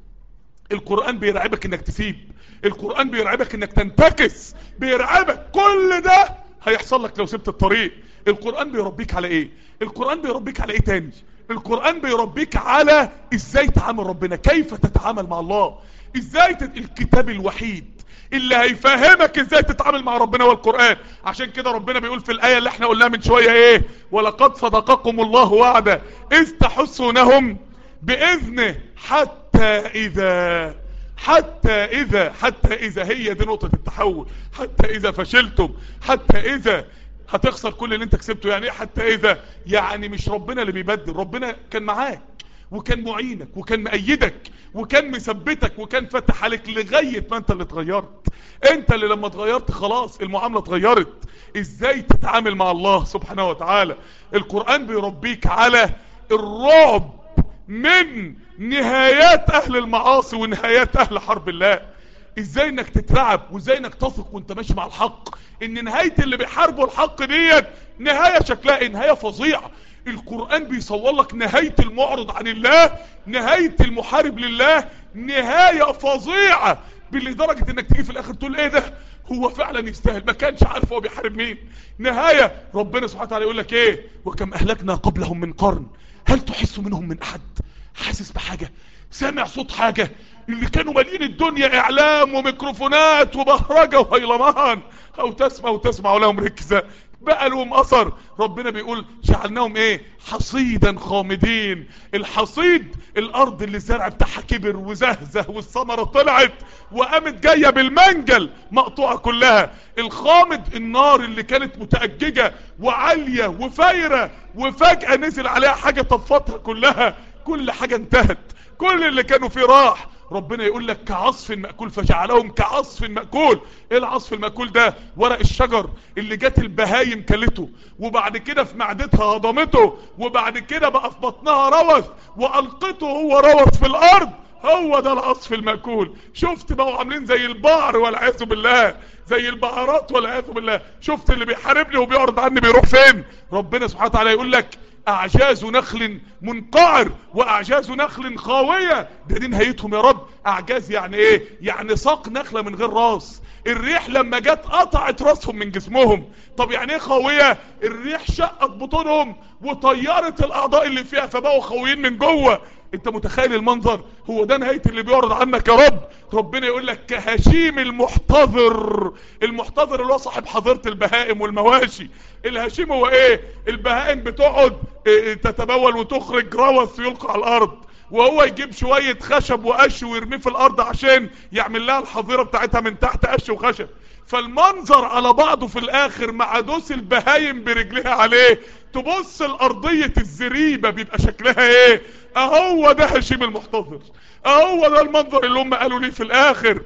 القرآن بيرعبك انك تسيب، القرآن بيرعبك انك تنتكس، بيرعبك كل ده هيحصل لك لو سبت الطريق. القرآن بيربيك على ايه؟ القرآن بيربيك على ايه تاني؟ القرآن بيربيك على ازاي تعامل ربنا، كيف تتعامل مع الله، ازاي تت... الكتاب الوحيد اللي هيفهمك ازاي تتعامل مع ربنا والقرآن. عشان كده ربنا بيقول في الآية اللي احنا قلناها من شوية ايه؟ ولقد صدقكم الله وعده اذ تحسونهم بإذنه حتى اذا حتى اذا حتى اذا هي دي نقطة التحول. حتى اذا فشلتم، حتى اذا هتخسر كل اللي انت كسبته. يعني ايه حتى اذا؟ يعني مش ربنا اللي بيبدل، ربنا كان معاك وكان معينك وكان مأيدك وكان مثبتك وكان فتح عليك لغاية ما انت اللي اتغيرت. انت اللي لما اتغيرت خلاص المعاملة اتغيرت. ازاي تتعامل مع الله سبحانه وتعالى. القرآن بيربيك على الرعب من نهايات اهل المعاصي ونهايات اهل حرب الله. ازاي انك تترعب وازاي انك تثق وانت ماشي مع الحق ان نهاية اللي بيحاربوا الحق ديت نهاية شكلها نهاية فظيعة. القرآن بيصور لك نهاية المعرض عن الله، نهاية المحارب لله، نهاية فظيعة لدرجة انك تيجي في الاخر تقول ايه ده، هو فعلا يستاهل، ما كانش عارف هو بيحارب مين. نهاية ربنا سبحانه وتعالى يقول لك ايه؟ وكم اهلكنا قبلهم من قرن هل تحس منهم من احد؟ حاسس بحاجة؟ سامع صوت حاجة؟ اللي كانوا مالين الدنيا اعلام وميكروفونات وبهرجة وهيلمان او تسمع وتسمع لهم ركزة بقى لهم اثر. ربنا بيقول جعلناهم ايه؟ حصيدا خامدين. الحصيد الارض اللي الزرع بتاعها كبر وزهزه والثمره طلعت وقامت جايه بالمنجل مقطوعه كلها. الخامد النار اللي كانت متأججة وعاليه وفايره وفجأة نزل عليها حاجه طفتها كلها. كل حاجه انتهت، كل اللي كانوا فيه راح. ربنا يقول لك كعصف مأكول فجعلهم كعصف مأكول. ايه العصف المأكول ده؟ ورق الشجر اللي جت البهايم كلته وبعد كده في معدتها هضمته وبعد كده بقى في بطنها روث والقته هو روث في الارض. هو ده العصف المأكول. شفت بقوا عاملين زي البعر والعياذ بالله، زي البعرات والعياذ بالله. شفت اللي بيحاربني وبيعرض عني بيروح فين؟ ربنا سبحانه وتعالى يقول لك اعجاز نخل منقعر واعجاز نخل خاوية. ده دي نهايتهم يا رب. اعجاز يعني ايه؟ يعني ساق نخلة من غير راس. الريح لما جت قطعت راسهم من جسمهم. طب يعني ايه خاوية؟ الريح شقت بطونهم وطيرت الاعضاء اللي فيها فبقوا خاويين من جوه. انت متخيل المنظر؟ هو ده نهاية اللي بيعرض عنك يا رب. ربنا يقول لك كهشيم المحتضر. المحتضر اللي هو صاحب حظيرة البهائم والمواشي. الهشيم هو ايه؟ البهائم بتقعد تتبول وتخرج روث يلقى على الارض وهو يجيب شوية خشب وقش ويرميه في الارض عشان يعمل لها الحظيرة بتاعتها من تحت قش وخشب. فالمنظر على بعضه في الاخر مع دوس البهايم برجلها عليه تبص الارضية الزريبة بيبقى شكلها ايه؟ اهو ده هشيم المحتضر. اهو ده المنظر اللي هم قالوا ليه في الاخر.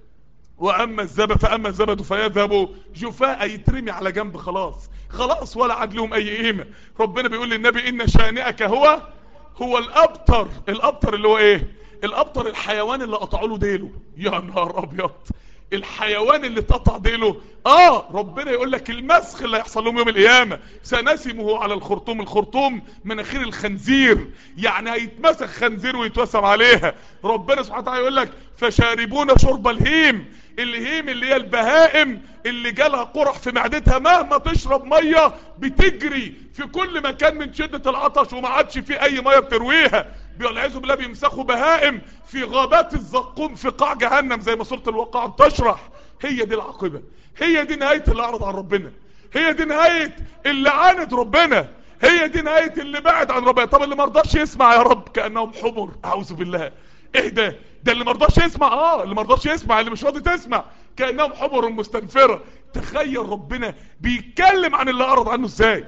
واما الزبد فاما الزبد فيذهب جفاء، يترمي على جنب خلاص خلاص ولا عاد لهم اي قيمة. ربنا بيقول للنبي ان شانئك هو هو الابتر. الابتر اللي هو ايه؟ الابتر الحيوان اللي قطعوا له ديله. يا نهار ابيض، الحيوان اللي اتقطع ديله. اه ربنا يقول لك المسخ اللي هيحصل لهم يوم القيامه سنسمه على الخرطوم. الخرطوم مناخير الخنزير، يعني هيتمسخ خنزير ويتوسم عليها. ربنا سبحانه وتعالى يقول لك فشاربون شرب الهيم. الهيم اللي هي البهائم اللي جالها قرح في معدتها، مهما تشرب ميه بتجري في كل مكان من شده العطش وما عادش في اي ميه بترويها. والعياذ بالله بيمسخوا بهائم في غابات الزقوم في قاع جهنم زي ما سوره الواقعه بتشرح. هي دي العاقبه، هي دي نهايه اللي اعرض عن ربنا، هي دي نهايه اللي عاند ربنا، هي دي نهايه اللي بعد عن ربنا. طب اللي ما رضاش يسمع يا رب كانهم حمر، اعوذ بالله. ايه ده؟ ده اللي ما رضاش يسمع. اه اللي ما رضاش يسمع، اللي مش راضي تسمع، كانهم حمر مستنفره. تخيل ربنا بيتكلم عن اللي اعرض عنه ازاي،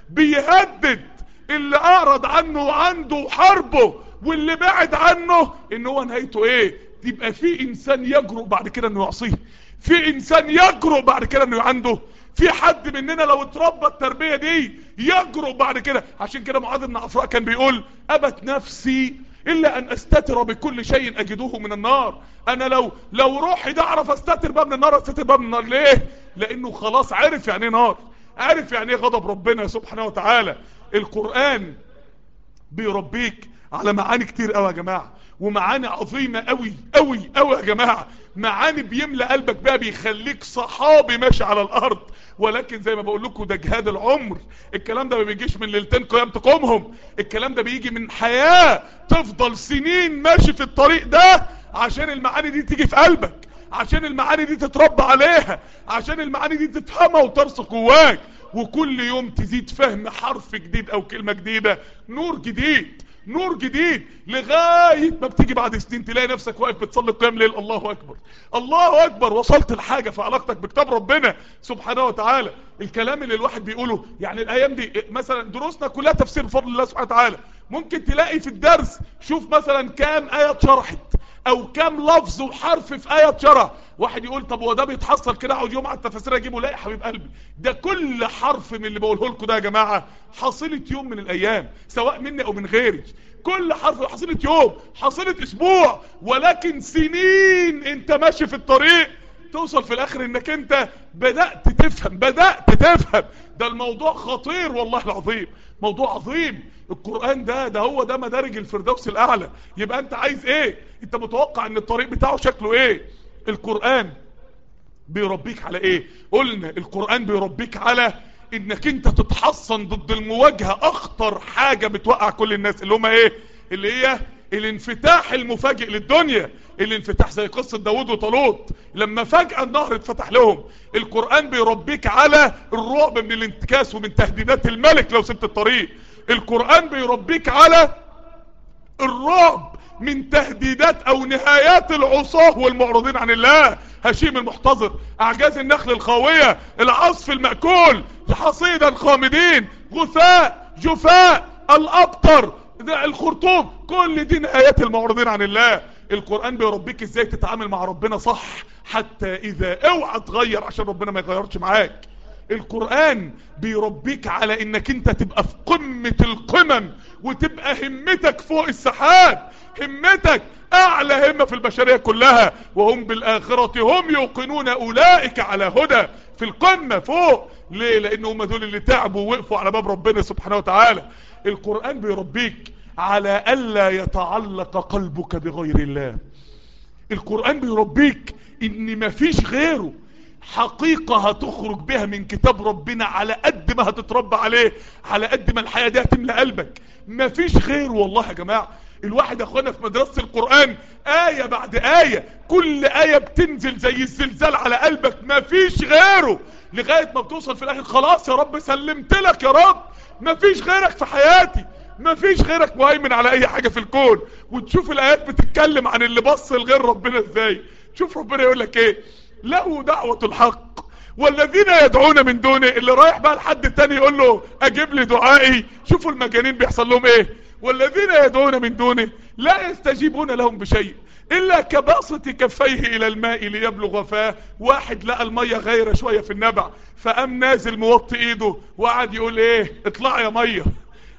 بيهدد اللي اعرض عنه وعنده حربه واللي بعد عنه ان هو نهايته ايه. يبقى في انسان يجرؤ بعد كده انه يعصيه، في انسان يجرؤ بعد كده انه عنده، في حد مننا لو اتربى التربيه دي يجرؤ بعد كده. عشان كده معاذ بن عفراء كان بيقول ابت نفسي الا ان استتر بكل شيء اجدوه من النار. انا لو لو روحي ده اعرف استتر بقى من النار استتر بقى من النار. ليه؟ لانه خلاص عرف يعني ايه نار، عرف يعني ايه غضب ربنا سبحانه وتعالى. القرآن بيربيك على معاني كتير قوي يا جماعة، ومعاني عظيمة قوي قوي قوي يا جماعة. معاني بيملى قلبك بقى، بيخليك صحابي ماشي على الارض. ولكن زي ما بقول لكم ده جهاد العمر. الكلام ده ما بيجيش من ليلتين قيام تقومهم، الكلام ده بيجي من حياة تفضل سنين ماشي في الطريق ده عشان المعاني دي تيجي في قلبك، عشان المعاني دي تتربى عليها، عشان المعاني دي تفهمها وترسخ جواك. وكل يوم تزيد فهم حرف جديد او كلمة جديدة، نور جديد نور جديد، لغاية ما بتيجي بعد سنين تلاقي نفسك واقف بتصلي قيام ليل. الله اكبر الله اكبر، وصلت لحاجة في علاقتك بكتاب ربنا سبحانه وتعالى. الكلام اللي الواحد بيقوله يعني الايام دي مثلا دروسنا كلها تفسير بفضل الله سبحانه وتعالى. ممكن تلاقي في الدرس شوف مثلا كام آية اتشرحت او كام لفظ وحرف في آية اتشرح. واحد يقول طب هو ده بيتحصل كده اقعد يوم على التفاسير اجيبه؟ لا يا حبيب قلبي، ده كل حرف من اللي بقوله لكم ده يا جماعه حصيله يوم من الايام، سواء مني او من غيري. كل حرف حصيله يوم، حصيله اسبوع، ولكن سنين انت ماشي في الطريق توصل في الاخر انك انت بدأت تفهم بدأت تفهم. ده الموضوع خطير والله العظيم، موضوع عظيم. القرآن ده ده هو ده مدارج الفردوس الاعلى. يبقى انت عايز ايه؟ انت متوقع ان الطريق بتاعه شكله ايه؟ القرآن بيربيك على ايه؟ قلنا القرآن بيربيك على انك انت تتحصن ضد المواجهة. اخطر حاجة بتوقع كل الناس اللي هم ايه؟ اللي هي الانفتاح المفاجئ للدنيا. الانفتاح زي قصة داود وطالوت لما فجأة النهر اتفتح لهم. القرآن بيربيك على الرعب من الانتكاس ومن تهديدات الملك لو سبت الطريق. القرآن بيربيك على الرعب من تهديدات او نهايات العصاه والمعرضين عن الله. هشيم المحتضر، اعجاز النخل الخاوية، العصف المأكول، حصيدا خامدين، غثاء جفاء، الابتر، الخرطوم، كل دي نهايات المعرضين عن الله. القرآن بيربيك ازاي تتعامل مع ربنا صح، حتى اذا اوعى تغير عشان ربنا ما يغيرش معاك. القرآن بيربيك على انك انت تبقى في قمة القمم، وتبقى همتك فوق السحاب، همتك اعلى همة في البشرية كلها. وهم بالاخرة هم يوقنون، اولئك على هدى، في القمة فوق. ليه؟ لانهم دول اللي تعبوا ووقفوا على باب ربنا سبحانه وتعالى. القرآن بيربيك على الا يتعلق قلبك بغير الله. القرآن بيربيك ان مفيش غيره. حقيقة هتخرج بها من كتاب ربنا، على قد ما هتتربى عليه على قد ما الحياة دي هتملى قلبك. مفيش غيره والله يا جماعة. الواحد يا اخوانا في مدرسة القرآن آية بعد آية، كل آية بتنزل زي الزلزال على قلبك، مفيش غيره، لغاية ما بتوصل في الاخر خلاص يا رب سلمت لك يا رب، مفيش غيرك في حياتي، مفيش غيرك مهيمن على اي حاجة في الكون. وتشوف الايات بتتكلم عن اللي بص لغير ربنا ازاي. شوف ربنا يقول لك ايه: له دعوة الحق والذين يدعون من دونه. اللي رايح بقى لحد تاني يقول له اجيب لي دعائي. شوفوا المجانين بيحصل لهم ايه: والذين يدعون من دونه لا يستجيبون لهم بشيء الا كباسط كفيه الى الماء ليبلغ فاه. واحد لقى المية غايرة شوية في النبع، فقام نازل موطي ايده وقعد يقول ايه: اطلع يا مية.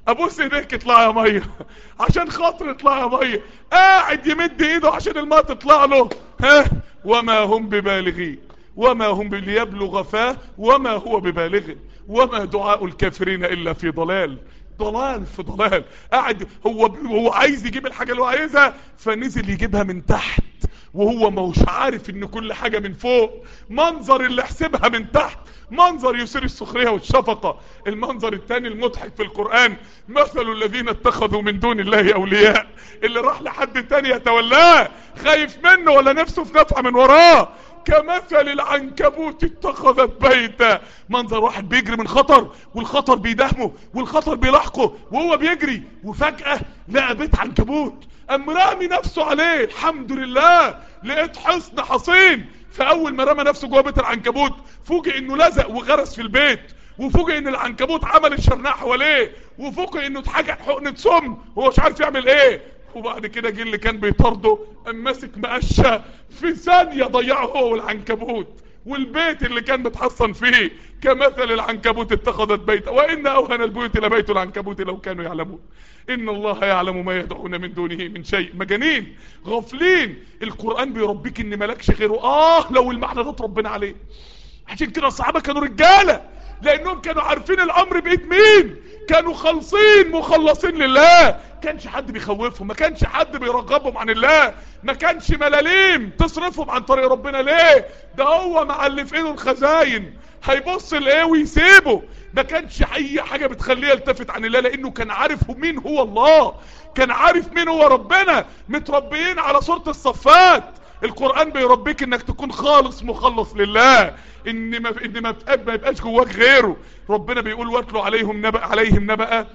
ابوس ايديك اطلع يا ميه، عشان خاطر اطلع يا ميه. قاعد يمد ايده عشان الماء تطلع له. ها وما هم ببالغين وما هم ليبلغ فاه وما هو ببالغ وما دعاء الكافرين الا في ضلال. ضلال في ضلال. قاعد هو هو عايز يجيب الحاجه اللي هو عايزها، فنزل يجيبها من تحت وهو مش عارف ان كل حاجه من فوق. منظر اللي حسبها من تحت منظر يثير السخريه والشفقه. المنظر الثاني المضحك في القران، مثل الذين اتخذوا من دون الله اولياء، اللي راح لحد تاني يتولاه خايف منه ولا نفسه في نفعه من وراه، كمثل العنكبوت اتخذت بيتا. منظر واحد بيجري من خطر والخطر بيدهمه والخطر بيلاحقه وهو بيجري، وفجأة لقى بيت عنكبوت قام رامي نفسه عليه. الحمد لله لقيت حصن حصين. فاول ما رمى نفسه جوه بيت العنكبوت فوجئ انه لزق وغرس في البيت، وفوجئ ان العنكبوت عمل الشرنقة حواليه، وفوجئ انه اتحجق حقنة سم وهو مش عارف يعمل ايه. وبعد كده جه اللي كان بيطارده قام ماسك مقشه في ثانيه ضيعه هو والعنكبوت والبيت اللي كان متحصن فيه. كمثل العنكبوت اتخذت بيتا وان اوهن البيوت لبيت العنكبوت لو كانوا يعلمون ان الله يعلم ما يدعون من دونه من شيء. مجانين غافلين. القرآن بيربيك ان مالكش غيره. اه لو المعنى ده ربنا عليه. عشان كده الصحابه كانوا رجاله، لانهم كانوا عارفين الامر بايد مين. كانوا خالصين مخلصين لله. كانش حد بيخوفهم، ما كانش حد بيرغبهم عن الله، ما كانش ملاليم تصرفهم عن طريق ربنا. ليه؟ ده هو معلف ايده الخزاين، هيبص لايه ويسيبه. ما كانش اي حاجه بتخليه يلتفت عن الله، لانه كان عارف مين هو الله، كان عارف مين هو ربنا. متربيين على سورة الصفات. القرآن بيربيك انك تكون خالص مخلص لله، ان ما ان ما يبقاش جواك غيره. ربنا بيقول واتلو عليهم نبأ عليهم نبأ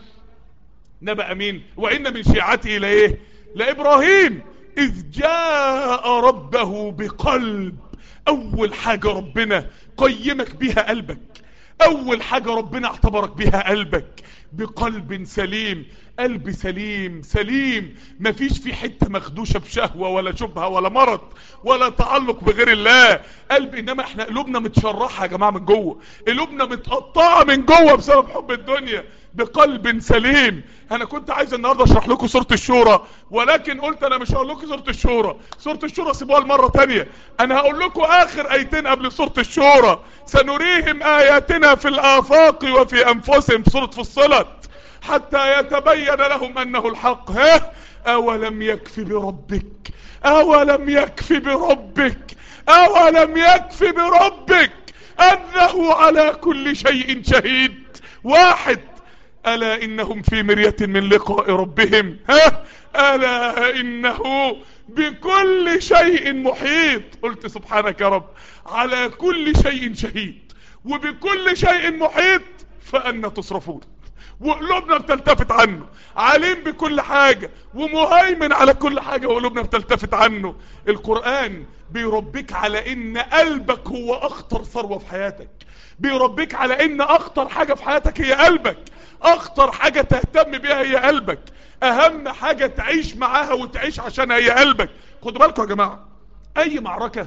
نبأ مين؟ وان من شيعته لايه؟ لابراهيم اذ جاء ربه بقلب. اول حاجة ربنا قيمك بيها قلبك، اول حاجة ربنا اعتبرك بيها قلبك. بقلب سليم، قلب سليم سليم مفيش فيه حتة مخدوشة بشهوة ولا شبهة ولا مرض ولا تعلق بغير الله. قلب، انما احنا قلوبنا متشرحة يا جماعة من جوه، قلوبنا متقطعة من جوه بسبب حب الدنيا. بقلب سليم. انا كنت عايز النهاردة اشرح لكم سورة الشورى، ولكن قلت انا مش هقول لكم سورة الشورى. سورة الشورى سيبوها المرة تانية. انا هقول لكم اخر ايتين قبل سورة الشورى. سنريهم اياتنا في الافاق وفي انفسهم، سورة فصلت، حتى يتبين لهم انه الحق. ها اولم يكفي بربك اولم يكفي بربك اولم يكفي بربك انه على كل شيء شهيد. واحد، الا انهم في مرية من لقاء ربهم. ها الا انه بكل شيء محيط. قلت سبحانك يا رب. على كل شيء شهيد وبكل شيء محيط، فأنا تصرفون. وقلوبنا بتلتفت عنه. عليم بكل حاجة ومهيمن على كل حاجة وقلوبنا بتلتفت عنه. القرآن بيربيك على ان قلبك هو اخطر ثروة في حياتك. بيربيك على ان اخطر حاجة في حياتك هي قلبك. اخطر حاجة تهتم بيها هي قلبك. اهم حاجة تعيش معاها وتعيش عشانها هي قلبك. خدوا بالكم يا جماعة، اي معركة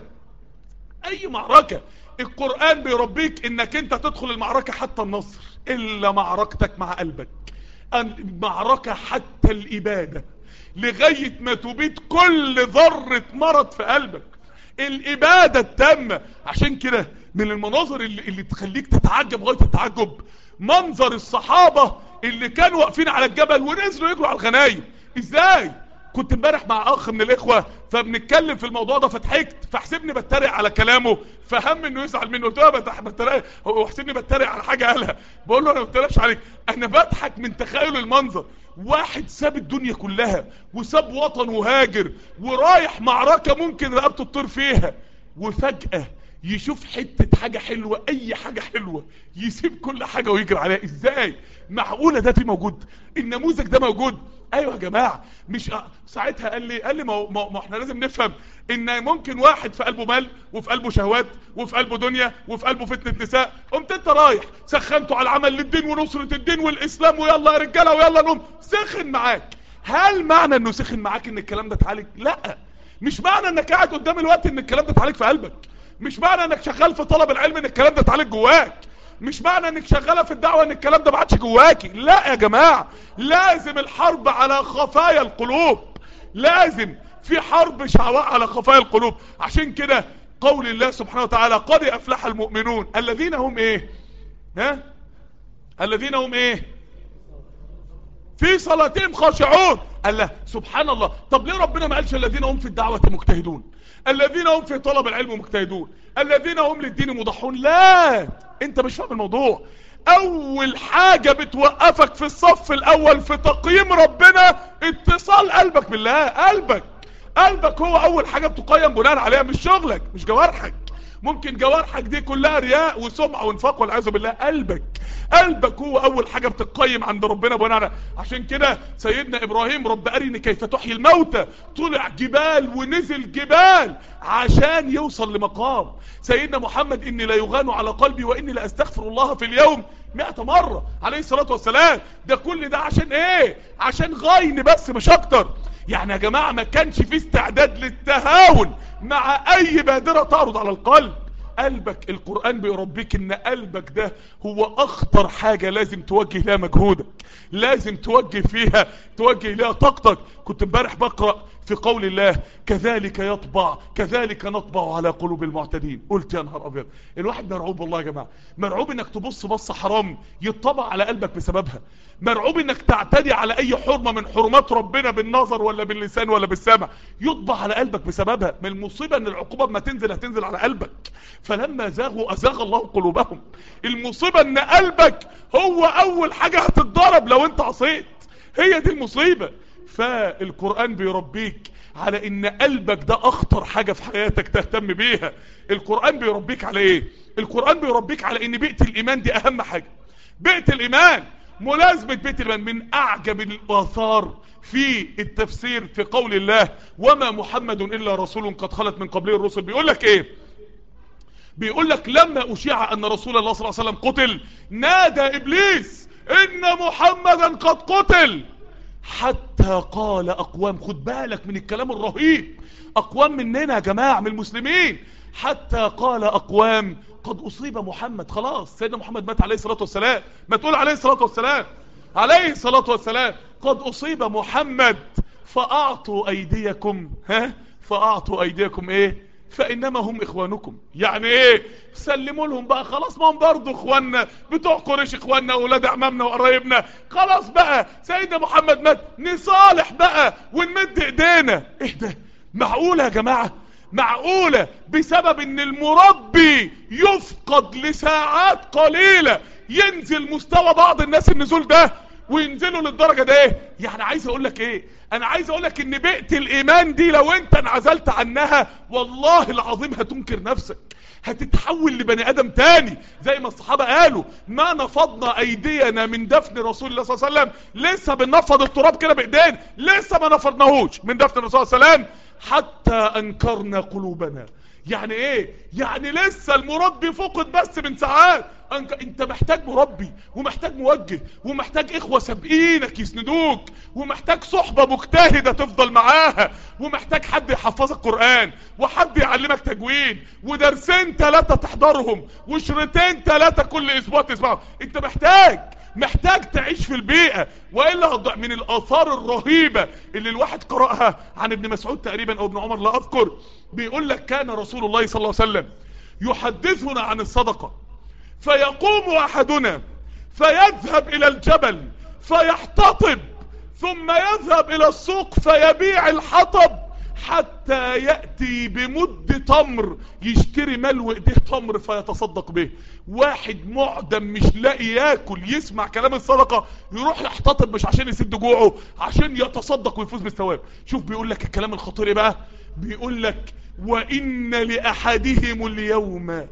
اي معركة القرآن بيربيك انك انت تدخل المعركة حتى النصر، الا معركتك مع قلبك. المعركة حتى الابادة، لغاية ما تبيد كل ذرة مرض في قلبك. الابادة التامة. عشان كده من المناظر اللي, اللي تخليك تتعجب غاية التعجب منظر الصحابة اللي كانوا واقفين على الجبل ونزلوا يجروا على الغنايم. ازاي؟ كنت امبارح مع اخ من الاخوة فبنتكلم في الموضوع ده فضحكت، فحسبني بتريق على كلامه فهم انه يزعل منه. قلت له بتريق، هو حسبني بتريق على حاجة قالها. بقول له انا ما بتريقش عليك، انا بضحك من تخيل المنظر. واحد ساب الدنيا كلها وساب وطن وهاجر ورايح معركة ممكن رقبته تطير فيها، وفجأة يشوف حتة حاجة حلوة، اي حاجة حلوة يسيب كل حاجة ويجري عليها. ازاي؟ معقولة ده في موجود؟ النموذج ده موجود؟ ايوه يا جماعة. مش ساعتها قال لي قال لي ما, ما, ما احنا لازم نفهم ان ممكن واحد في قلبه مال وفي قلبه شهوات وفي قلبه دنيا وفي قلبه فتنة نساء، قمت انت رايح سخنته على العمل للدين ونصرة الدين والاسلام ويلا يا رجالة ويلا نقوم سخن معاك. هل معنى انه سخن معاك ان الكلام ده اتعالج؟ لا. مش معنى انك قاعد قدام الوقت ان الكلام ده اتعالج في قلبك. مش معنى انك شغال في طلب العلم ان الكلام ده اتعالج جواك. مش معنى انك شغالة في الدعوة ان الكلام ده ما عادش جواكي. لا يا جماعة، لازم الحرب على خفايا القلوب، لازم في حرب شعواء على خفايا القلوب. عشان كده قول الله سبحانه وتعالى قد افلح المؤمنون الذين هم ايه؟ ها؟ الذين هم ايه؟ في صلاتهم خاشعون. قال له سبحان الله، طب ليه ربنا ما قالش الذين هم في الدعوة مجتهدون، الذين هم في طلب العلم مجتهدون، الذين هم للدين مضحون؟ لا، انت مش فاهم الموضوع. اول حاجة بتوقفك في الصف الاول في تقييم ربنا اتصال قلبك بالله. قلبك قلبك هو اول حاجة بتقيم بناء عليها، مش شغلك، مش جوارحك. ممكن جوارحك دي كلها رياء وسمعة ونفاق والعياذ بالله. قلبك قلبك هو اول حاجة بتقيم عند ربنا بناء عليها. عشان كده سيدنا ابراهيم رب ارني كيف تحيي الموتى، طلع جبال ونزل جبال عشان يوصل لمقام. سيدنا محمد اني لا يغان على قلبي واني لا استغفر الله في اليوم مئة مرة عليه الصلاة والسلام. ده كل ده عشان ايه؟ عشان غاين بس مش اكتر. يعني يا جماعة ما كانش في استعداد للتهاون مع اي بادرة تعرض على القلب. قلبك القرآن بيربيك ان قلبك ده هو اخطر حاجة لازم توجه لها مجهودك، لازم توجه فيها توجه لها طاقتك. كنت امبارح بقرأ في قول الله كذلك يطبع كذلك نطبع على قلوب المعتدين. قلت يا نهار ابيض، الواحد مرعوب والله يا جماعة، مرعوب انك تبص بصة حرام يطبع على قلبك بسببها، مرعوب انك تعتدي على اي حرمة من حرمات ربنا بالنظر ولا باللسان ولا بالسمع يطبع على قلبك بسببها. من المصيبة ان العقوبة ما تنزل هتنزل على قلبك. فلما زاغوا ازاغ الله قلوبهم. المصيبة ان قلبك هو اول حاجة هتتضرب لو انت عصيت، هي دي المصيبة. فالقرآن بيربيك على ان قلبك ده اخطر حاجة في حياتك تهتم بيها. القرآن بيربيك على ايه؟ القرآن بيربيك على ان بيئة الايمان دي اهم حاجة. بيئة الايمان، ملازمة بيئة الايمان. من اعجب الاثار في التفسير في قول الله وما محمد الا رسول قد خلت من قبله الرسل، بيقول لك ايه؟ بيقول لك لما اشيع ان رسول الله صلى الله عليه وسلم قتل نادى ابليس ان محمدا قد قتل، حتى قال اقوام، خد بالك من الكلام الرهيب، اقوام مننا يا جماعة من المسلمين، حتى قال اقوام قد اصيب محمد. خلاص سيدنا محمد مات عليه الصلاة والسلام، ما تقول عليه الصلاة والسلام، عليه الصلاة والسلام. قد اصيب محمد فاعطوا ايديكم، ها فاعطوا ايديكم ايه؟ فانما هم اخوانكم. يعني ايه؟ سلموا لهم بقى، خلاص ما هم برضه اخواننا بتوع قريش، اخواننا واولاد اعمامنا وقرايبنا، خلاص بقى سيدنا محمد مات، نصالح بقى ونمد ايدينا. ايه ده؟ معقولة يا جماعة؟ معقولة بسبب ان المربي يفقد لساعات قليلة ينزل مستوى بعض الناس النزول ده وينزلوا للدرجة ده؟ ايه يعني؟ عايز اقول لك ايه؟ انا عايز اقول لك ان بيئة الايمان دي لو انت انعزلت عنها والله العظيم هتنكر نفسك، هتتحول لبني ادم تاني. زي ما الصحابة قالوا ما نفضنا ايدينا من دفن رسول الله صلى الله عليه وسلم، لسه بنفض التراب كده بايدينا، لسه ما نفضناهوش من دفن الرسول صلى الله عليه وسلم، حتى انكرنا قلوبنا. يعني ايه؟ يعني لسه المربي فقد بس من ساعات. انت محتاج مربي ومحتاج موجه ومحتاج اخوة سابقينك يسندوك ومحتاج صحبة مجتهدة تفضل معاها ومحتاج حد يحفظك قرآن وحد يعلمك تجويد ودرسين ثلاثة تحضرهم وشريطين ثلاثة كل اسبوع تسمعهم. انت محتاج محتاج تعيش في البيئة، وإلا هتضيع. من الآثار الرهيبة اللي الواحد قرأها عن ابن مسعود تقريبا أو ابن عمر لا أذكر، بيقول لك كان رسول الله صلى الله عليه وسلم يحدثنا عن الصدقة، فيقوم أحدنا فيذهب إلى الجبل فيحتطب، ثم يذهب إلى السوق فيبيع الحطب حتى يأتي بمد تمر، يشتري ملو ايديه تمر فيتصدق به. واحد معدم مش لاقي ياكل يسمع كلام الصدقة يروح يحتطب، مش عشان يسد جوعه، عشان يتصدق ويفوز بالثواب. شوف بيقول لك الكلام الخطير ايه بقى؟ بيقول لك وإن لأحدهم اليوم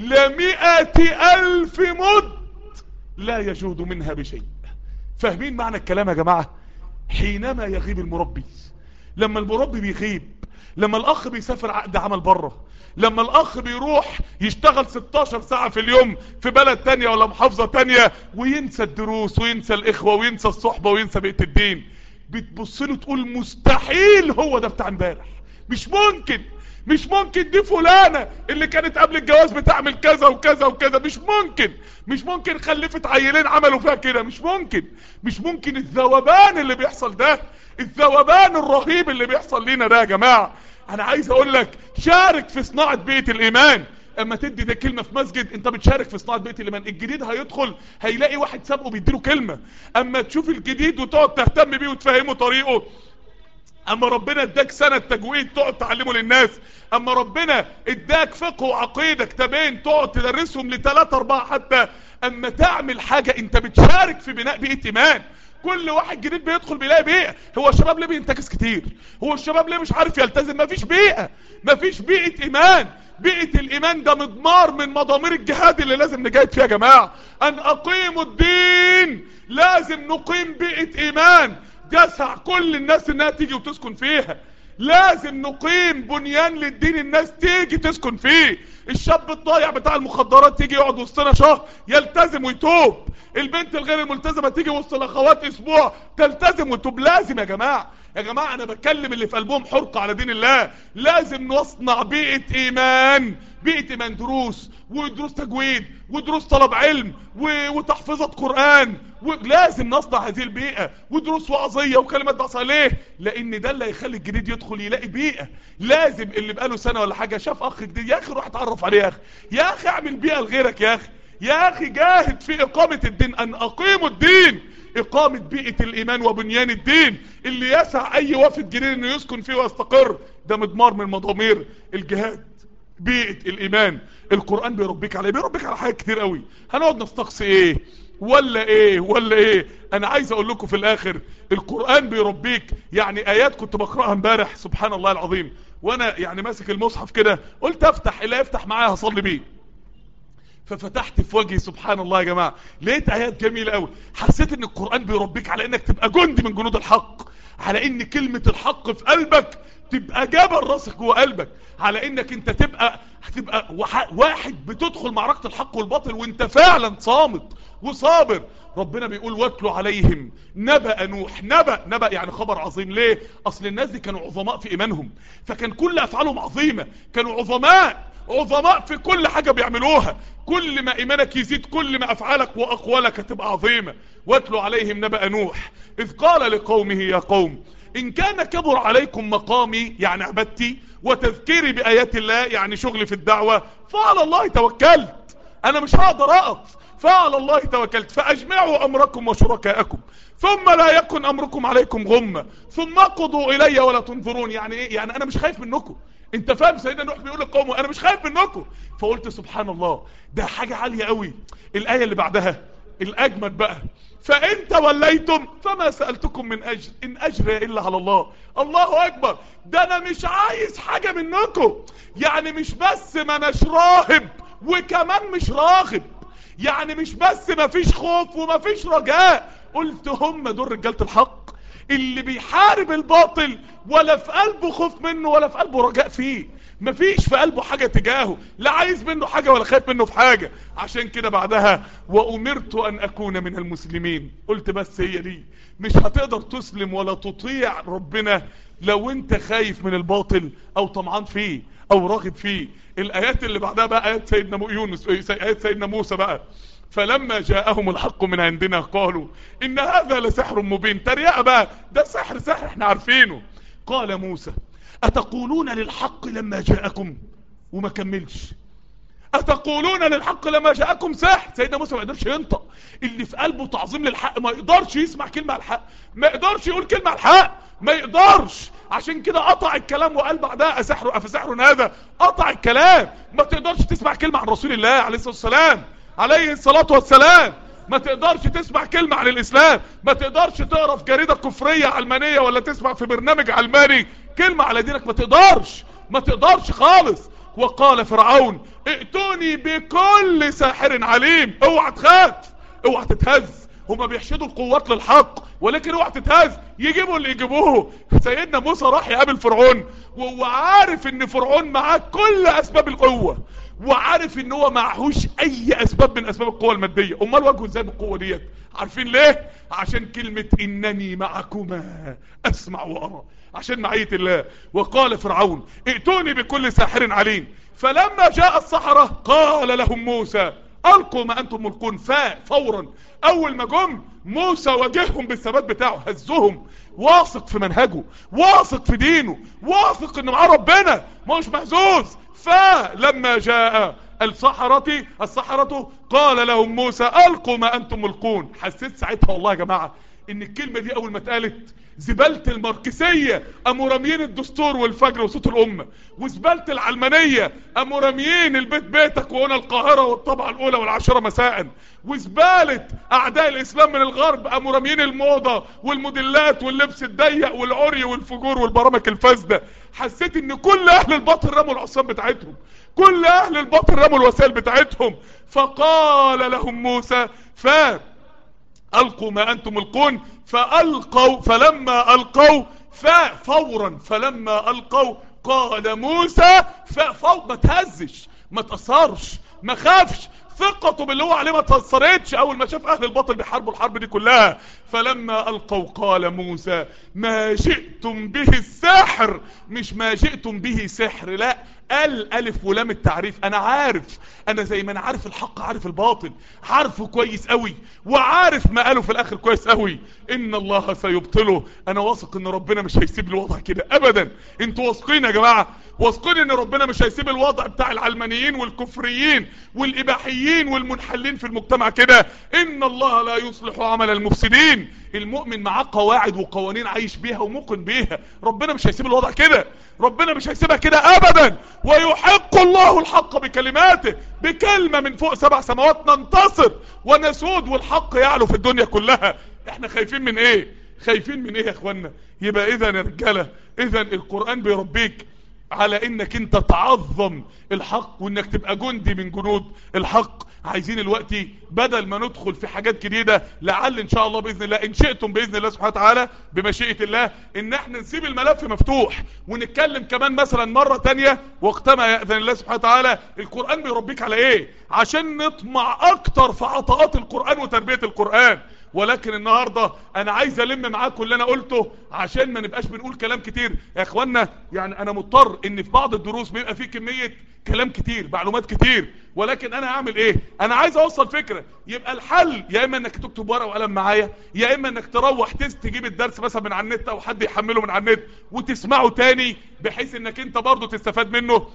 لمئة ألف مد لا يجود منها بشيء. فاهمين معنى الكلام يا جماعة؟ حينما يغيب المربي، لما المربي بيغيب، لما الاخ بيسافر عقد عمل بره، لما الاخ بيروح يشتغل ستاشر ساعة في اليوم في بلد تانية ولا محافظة تانية وينسى الدروس وينسى الاخوة وينسى الصحبة وينسى بيئة الدين، بتبص له تقول مستحيل هو ده بتاع امبارح، مش ممكن مش ممكن دي فلانة اللي كانت قبل الجواز بتعمل كذا وكذا وكذا، مش ممكن مش ممكن خلفت عيلين عملوا فيها كده، مش ممكن مش ممكن الذوبان اللي بيحصل ده، الذوبان الرهيب اللي بيحصل لينا ده يا جماعة. انا عايز اقول لك شارك في صناعة بيئة الايمان. اما تدي ده كلمة في مسجد انت بتشارك في صناعة بيئة الايمان. الجديد هيدخل هيلاقي واحد سابقه بيديله كلمة. اما تشوف الجديد وتقعد تهتم بيه وتفهمه طريقه. اما ربنا اداك سنة تجويد تقعد تعلمه للناس. اما ربنا اداك فقه وعقيدة كتابين تقعد تدرسهم لثلاثة اربعة حتى. اما تعمل حاجة انت بتشارك في بناء بيئة ايمان. كل واحد جديد بيدخل بيلاقي بيئة. هو الشباب ليه بينتكس كتير؟ هو الشباب ليه مش عارف يلتزم؟ مفيش بيئة، مفيش بيئة ايمان. بيئة الايمان ده مضمار من مضامير الجهاد اللي لازم نجاهد فيها يا جماعة. ان اقيموا الدين، لازم نقيم بيئة ايمان تسع كل الناس انها تيجي وتسكن فيها. لازم نقيم بنيان للدين الناس تيجي تسكن فيه. الشاب الضايع بتاع المخدرات تيجي يقعد وسطنا شهر يلتزم ويتوب. البنت الغير الملتزمة تيجي وسط الاخوات اسبوع تلتزم وتوب. لازم يا جماعة يا جماعة انا بكلم اللي في قلبهم حرقة على دين الله. لازم نصنع بيئة ايمان، بيئة ايمان، دروس ودروس تجويد ودروس طلب علم وتحفيظة قرآن. ولازم نصنع هذه البيئة ودروس وعظية وكلمات دعسة. ليه؟ لان ده اللي هيخلي الجديد يدخل يلاقي بيئة. لازم اللي بقاله سنة ولا حاجة شاف اخ جديد يا اخي روح اتعرف عليه يا اخي، يا اخي اعمل بيئة لغيرك يا اخي، يا اخي جاهد في اقامة الدين. ان اقيموا الدين، اقامة بيئة الايمان وبنيان الدين اللي يسع اي وافد جديد انه يسكن فيه ويستقر. ده مضمار من مضامير الجهاد. بيئة الايمان القرآن بيربيك على ايه؟ بيربيك على حاجات كتير قوي. هنقعد نستقصي ايه ولا ايه ولا ايه؟ انا عايز اقول لكم في الاخر القرآن بيربيك. يعني ايات كنت بقرأها امبارح سبحان الله العظيم وانا يعني ماسك المصحف كده قلت افتح اللي يفتح معايا هصلي بيه. ففتحت في وجهي سبحان الله يا جماعة لقيت ايات جميلة قوي. حسيت ان القرآن بيربيك على انك تبقى جندي من جنود الحق، على ان كلمة الحق في قلبك تبقى جبل راسك جوه قلبك، على انك انت تبقى هتبقى واحد بتدخل معركة الحق والباطل وانت فعلا صامت وصابر. ربنا بيقول واتلوا عليهم نبأ نوح. نبأ نبأ يعني خبر عظيم. ليه؟ اصل الناس دي كانوا عظماء في ايمانهم، فكان كل افعالهم عظيمة. كانوا عظماء عظماء في كل حاجة بيعملوها. كل ما ايمانك يزيد كل ما افعالك واقوالك هتبقى عظيمة. واتلوا عليهم نبأ نوح اذ قال لقومه يا قوم ان كان كبر عليكم مقامي يعني عبادتي وتذكيري بآيات الله يعني شغلي في الدعوة فعلى الله توكلت. انا مش هقدر اقف، فعلى الله توكلت. فاجمعوا امركم وشركاءكم ثم لا يكن امركم عليكم غمة ثم قضوا الي ولا تنظرون. يعني ايه؟ يعني انا مش خايف منكم. انت فاهم سيدنا نوح بيقول لقومه انا مش خايف منكم. فقلت سبحان الله ده حاجة عالية قوي. الاية اللي بعدها الاجمد بقى فان توليتم فما سألتكم من اجر ان اجري الا على الله. الله اكبر. ده انا مش عايز حاجة منكم. يعني مش بس ما اناش راهب وكمان مش راغب. يعني مش بس ما فيش خوف وما فيش رجاء. قلت هم دول رجالة الحق اللي بيحارب الباطل ولا في قلبه خوف منه ولا في قلبه رجاء فيه. مفيش في قلبه حاجة تجاهه، لا عايز منه حاجة ولا خايف منه في حاجة. عشان كده بعدها وأمرت أن أكون من المسلمين. قلت بس هي دي. مش هتقدر تسلم ولا تطيع ربنا لو انت خايف من الباطل او طمعان فيه او راغب فيه. الآيات اللي بعدها بقى آيات سيدنا يونس، آيات سيدنا موسى بقى. فلما جاءهم الحق من عندنا قالوا إن هذا لسحر مبين. تريقة بقى، ده سحر سحر احنا عارفينه. قال موسى أتقولون للحق لما جاءكم؟ وما كملش. أتقولون للحق لما جاءكم سحر. سيدنا موسى ما يقدرش ينطق. اللي في قلبه تعظيم للحق ما يقدرش يسمع كلمة على الحق، ما يقدرش يقول كلمة على الحق، ما يقدرش. عشان كده قطع الكلام وقال بعدها أسحر أفسحر هذا. قطع الكلام. ما تقدرش تسمع كلمة عن رسول الله عليه الصلاة والسلام عليه الصلاة والسلام. ما تقدرش تسمع كلمة عن الإسلام. ما تقدرش تقرأ في جريدة كفرية علمانية ولا تسمع في برنامج علماني كلمة على دينك. ما تقدرش ما تقدرش خالص. وقال فرعون ائتوني بكل ساحر عليم. اوعى تخاف، اوعى تتهز. هما بيحشدوا القوات للحق ولكن اوعى تتهز. يجيبوا اللي يجيبوه. سيدنا موسى راح يقابل فرعون وهو عارف ان فرعون معاه كل اسباب القوة وعارف ان هو معهوش اي اسباب من اسباب القوة المادية. امال واجهه ازاي بالقوة ديت؟ عارفين ليه؟ عشان كلمة انني معكما اسمع وارى، عشان معية الله. وقال فرعون ائتوني بكل ساحر عليم. فلما جاء السحرة قال لهم موسى القوا ما انتم ملقون. فاء فورا اول ما جم موسى واجههم بالثبات بتاعه، هزهم، واثق في منهجه، واثق في دينه، واثق انه معاه ربنا، مش مهزوز. فلما جاء السحرة السحرة قال لهم موسى القوا ما انتم ملقون. حسيت ساعتها والله يا جماعة ان الكلمة دي اول ما اتقالت زبالة الماركسية قاموا راميين الدستور والفجر وصوت الامة، وزبالة العلمانية قاموا راميين البيت بيتك وهنا القاهرة والطبعة الاولى والعاشرة مساء، وزبالة اعداء الاسلام من الغرب قاموا راميين الموضة والموديلات واللبس الضيق والعري والفجور والبرامج الفاسدة. حسيت ان كل اهل الباطل رموا العصام بتاعتهم، كل اهل الباطل رموا الوسائل بتاعتهم. فقال لهم موسى ف القوا ما انتم ملقون. فالقوا فلما القوا ففورا فلما القوا قال موسى ففور. ما تهزش، ما تأثرش، ما خافش، ثقته باللي هو عليه ما تأثرتش اول ما شاف اهل الباطل بيحاربوا الحرب دي كلها. فلما القوا قال موسى ما جئتم به السحر، مش ما جئتم به سحر، لا، قال الف ولام التعريف. انا عارف، انا زي ما انا عارف الحق عارف الباطل، عارفه كويس قوي، وعارف ما قاله في الاخر كويس قوي. ان الله سيبطله. انا واثق ان ربنا مش هيسيب الوضع كده ابدا. انتوا واثقين يا جماعه؟ واثقين ان ربنا مش هيسيب الوضع بتاع العلمانيين والكفريين والاباحيين والمنحلين في المجتمع كده؟ ان الله لا يصلح عمل المفسدين. المؤمن معاه قواعد وقوانين عايش بيها وموقن بيها، ربنا مش هيسيب الوضع كده، ربنا مش هيسيبها كده ابدا. ويحق الله الحق بكلماته، بكلمة من فوق سبع سماوات ننتصر ونسود والحق يعلو في الدنيا كلها. احنا خايفين من ايه؟ خايفين من ايه يا اخوانا؟ يبقى اذا يا رجالة، اذا القرآن بيربيك على انك انت تعظم الحق وانك تبقى جندي من جنود الحق. عايزين الوقت بدل ما ندخل في حاجات جديدة، لعل ان شاء الله باذن الله ان شئتم باذن الله سبحانه وتعالى بمشيئة الله ان احنا نسيب الملف مفتوح ونتكلم كمان مثلا مرة تانية وقتما يأذن الله سبحانه وتعالى. القرآن بيربيك على ايه؟ عشان نطمع اكتر في عطاءات القرآن وتربية القرآن. ولكن النهاردة انا عايز الم معاكم اللي انا قلته عشان ما نبقاش بنقول كلام كتير يا اخوانا. يعني انا مضطر ان في بعض الدروس بيبقى فيه كمية كلام كتير، معلومات كتير، ولكن انا هعمل ايه؟ انا عايز اوصل فكرة. يبقى الحل يا اما انك تكتب ورقة وقلم معايا، يا اما انك تروح تجيب الدرس مثلا من على النت او حد يحمله من على النت وتسمعه تاني بحيث انك انت برضو تستفاد منه،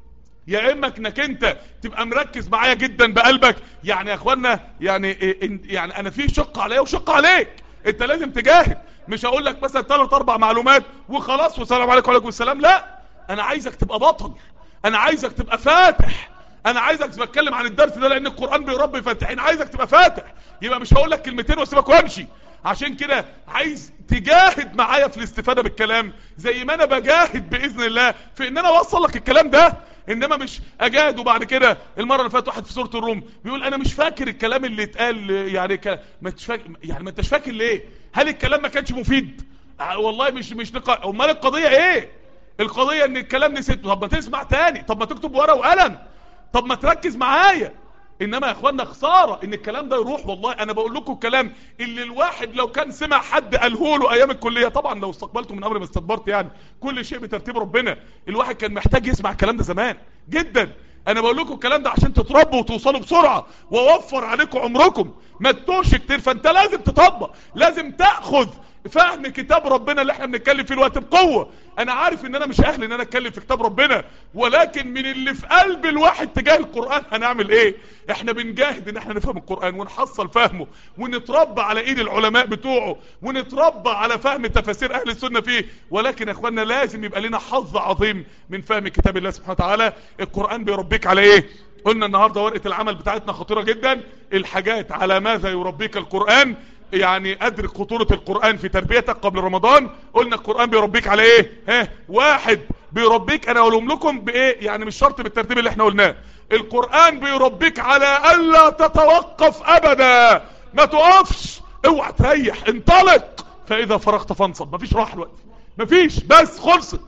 يا اما انك انت تبقى مركز معايا جدا بقلبك. يعني يا اخوانا يعني يعني انا في شق عليا وشق عليك، انت لازم تجاهد. مش هقول لك مثلا ثلاث اربع معلومات وخلاص والسلام عليكم وعليكم السلام، لا، انا عايزك تبقى بطل، انا عايزك تبقى فاتح، انا عايزك بتكلم عن الدرس ده لان القرآن بيربي فاتحين، عايزك تبقى فاتح. يبقى مش هقول لك كلمتين واسيبك وامشي. عشان كده عايز تجاهد معايا في الاستفادة بالكلام زي ما انا بجاهد باذن الله في ان انا اوصل لك الكلام ده. انما مش اجاهد وبعد كده. المره اللي فاتت واحد في سوره الروم بيقول انا مش فاكر الكلام اللي اتقال، يعني ك... ما انتش فاكر، يعني ما انتش فاكر ليه؟ هل الكلام ما كانش مفيد؟ آه والله مش مش نق... امال القضيه ايه؟ القضيه ان الكلام نسيته. طب ما تسمع تاني، طب ما تكتب ورقه وقلم، طب ما تركز معايا. انما يا اخوانا خساره ان الكلام ده يروح. والله انا بقول لكم الكلام اللي الواحد لو كان سمع حد قاله له ايام الكليه، طبعا لو استقبلته من امر ما استدبرت، يعني كل شيء بترتيب ربنا، الواحد كان محتاج يسمع الكلام ده زمان جدا. انا بقول لكم الكلام ده عشان تتربوا وتوصلوا بسرعه واوفر عليكم عمركم ما تتوهش كتير. فانت لازم تطبق، لازم تاخذ فهم كتاب ربنا اللي احنا بنتكلم فيه الوقت بقوه. انا عارف ان انا مش اهل ان انا اتكلم في كتاب ربنا، ولكن من اللي في قلب الواحد تجاه القرآن هنعمل ايه؟ احنا بنجاهد ان احنا نفهم القرآن ونحصل فهمه ونتربى على ايد العلماء بتوعه ونتربى على فهم تفاسير اهل السنة فيه. ولكن يا اخوانا لازم يبقى لنا حظ عظيم من فهم كتاب الله سبحانه وتعالى. القرآن بيربيك على ايه؟ قلنا النهاردة ورقة العمل بتاعتنا خطيرة جدا، الحاجات على ماذا يربيك القرآن، يعني ادرك خطورة القرآن في تربيتك قبل رمضان. قلنا القرآن بيربيك على ايه؟ ها، واحد بيربيك، انا اقولهم لكم بايه، يعني مش شرط بالترتيب اللي احنا قلناه. القرآن بيربيك على الا تتوقف ابدا، ما تقفش، اوعى تريح، انطلق فاذا فرغت فانصب. مفيش راحة الوقت، مفيش، بس خلصت.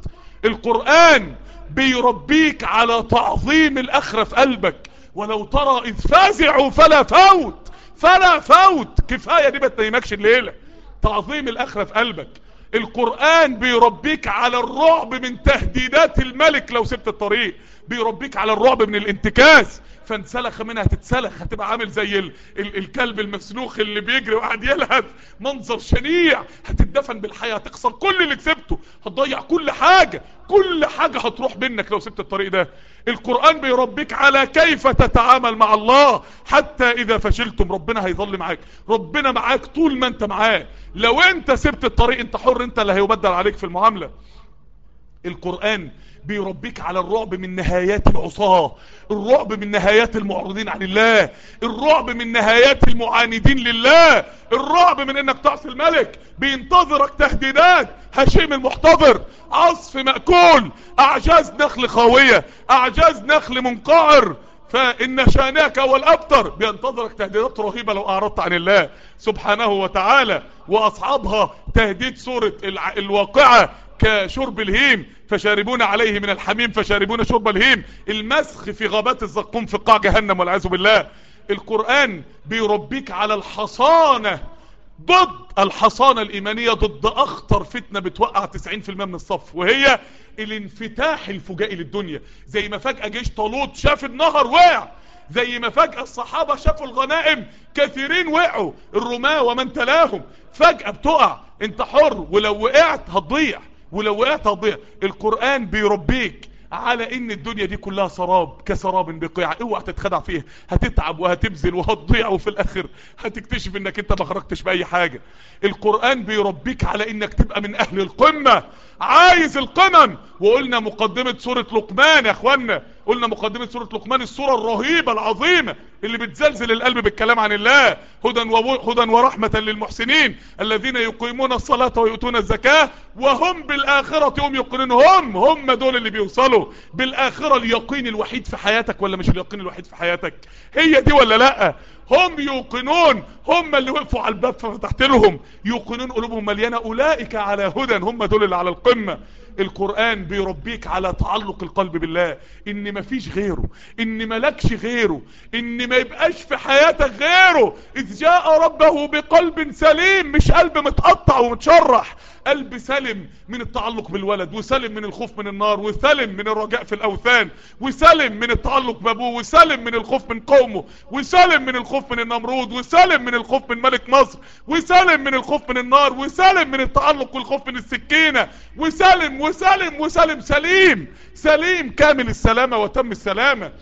القرآن بيربيك على تعظيم الاخرة في قلبك. ولو ترى اذ فازعوا فلا فوت فلا فوت. كفاية دي ما تنيمكش الليلة. تعظيم الاخرة في قلبك. القرآن بيربيك على الرعب من تهديدات الملك لو سبت الطريق، بيربيك على الرعب من الانتكاس، فانسلخ منها هتتسلخ، هتبقى عامل زي ال ال الكلب المسلوخ اللي بيجري وقاعد يلهث، منظر شنيع، هتتدفن بالحياة، هتخسر كل اللي كسبته، هتضيع كل حاجة، كل حاجة هتروح منك لو سبت الطريق ده. القرآن بيربيك على كيف تتعامل مع الله، حتى اذا فشلتم ربنا هيظل معاك، ربنا معاك طول ما انت معاه. لو انت سبت الطريق انت حر، انت اللي هيبدل عليك في المعاملة. القرآن بيربيك على الرعب من نهايات العصاة، الرعب من نهايات المعرضين عن الله، الرعب من نهايات المعاندين لله، الرعب من انك تعصي الملك. بينتظرك تهديدات، هشيم المحتضر، عصف مأكول، اعجاز نخل خاوية، اعجاز نخل منقعر، فإن شانك والأبتر. بينتظرك تهديدات رهيبة لو أعرضت عن الله سبحانه وتعالى. وأصحابها تهديد سورة الواقعة كشرب الهيم، فشاربون عليه من الحميم فشاربون شرب الهيم، المسخ في غابات الزقوم في قاع جهنم والعياذ بالله. القرآن بيربيك على الحصانة، ضد الحصانة الإيمانية، ضد أخطر فتنة بتوقع تسعين في المية من الصف، وهي الانفتاح الفجائي للدنيا. زي ما فجأة جيش طالوت شاف النهر وقع، زي ما فجأة الصحابة شافوا الغنائم كثيرين وقعوا، الرماة ومن تلاهم، فجأة بتقع، انت حر، ولو وقعت هتضيع، ولو وقعت هتضيع. القرآن بيربيك على ان الدنيا دي كلها سراب، كسراب بقيع، اوعى تتخدع فيها، هتتعب وهتبذل وهتضيع، وفي الاخر هتكتشف انك انت ما خرجتش باي حاجة. القرآن بيربيك على انك تبقى من اهل القمة، عايز القمم. وقلنا مقدمة سورة لقمان يا اخوانا، قلنا مقدمة سورة لقمان السورة الرهيبة العظيمة اللي بتزلزل القلب بالكلام عن الله. هدى هدى ورحمة للمحسنين الذين يقيمون الصلاة ويؤتون الزكاة وهم بالآخرة هم يوقنون. هم هم دول اللي بيوصلوا بالآخرة. اليقين الوحيد في حياتك ولا مش اليقين الوحيد في حياتك؟ هي دي ولا لا؟ هم يوقنون، هم اللي وقفوا على الباب ففتحت لهم، يوقنون قلوبهم مليانة، أولئك على هدى، هم دول اللي على القمة. القرآن بيربيك على تعلق القلب بالله، ان مفيش غيره، ان ملكش غيره، ان ما يبقاش في حياتك غيره. اذ جاء ربه بقلب سليم، مش قلب متقطع ومتشرح، قلب سلم من التعلق بالولد، وسلم من الخوف من النار، وسلم من الرجاء في الاوثان، وسلم من التعلق بابوه، وسلم من الخوف من قومه، وسلم من الخوف من النمرود، وسلم من الخوف من ملك مصر، وسلم من الخوف من النار، وسلم من التعلق والخوف من السكينة، وسلم وسلم وسلم، سليم سليم كامل السلامة وتم السلامة.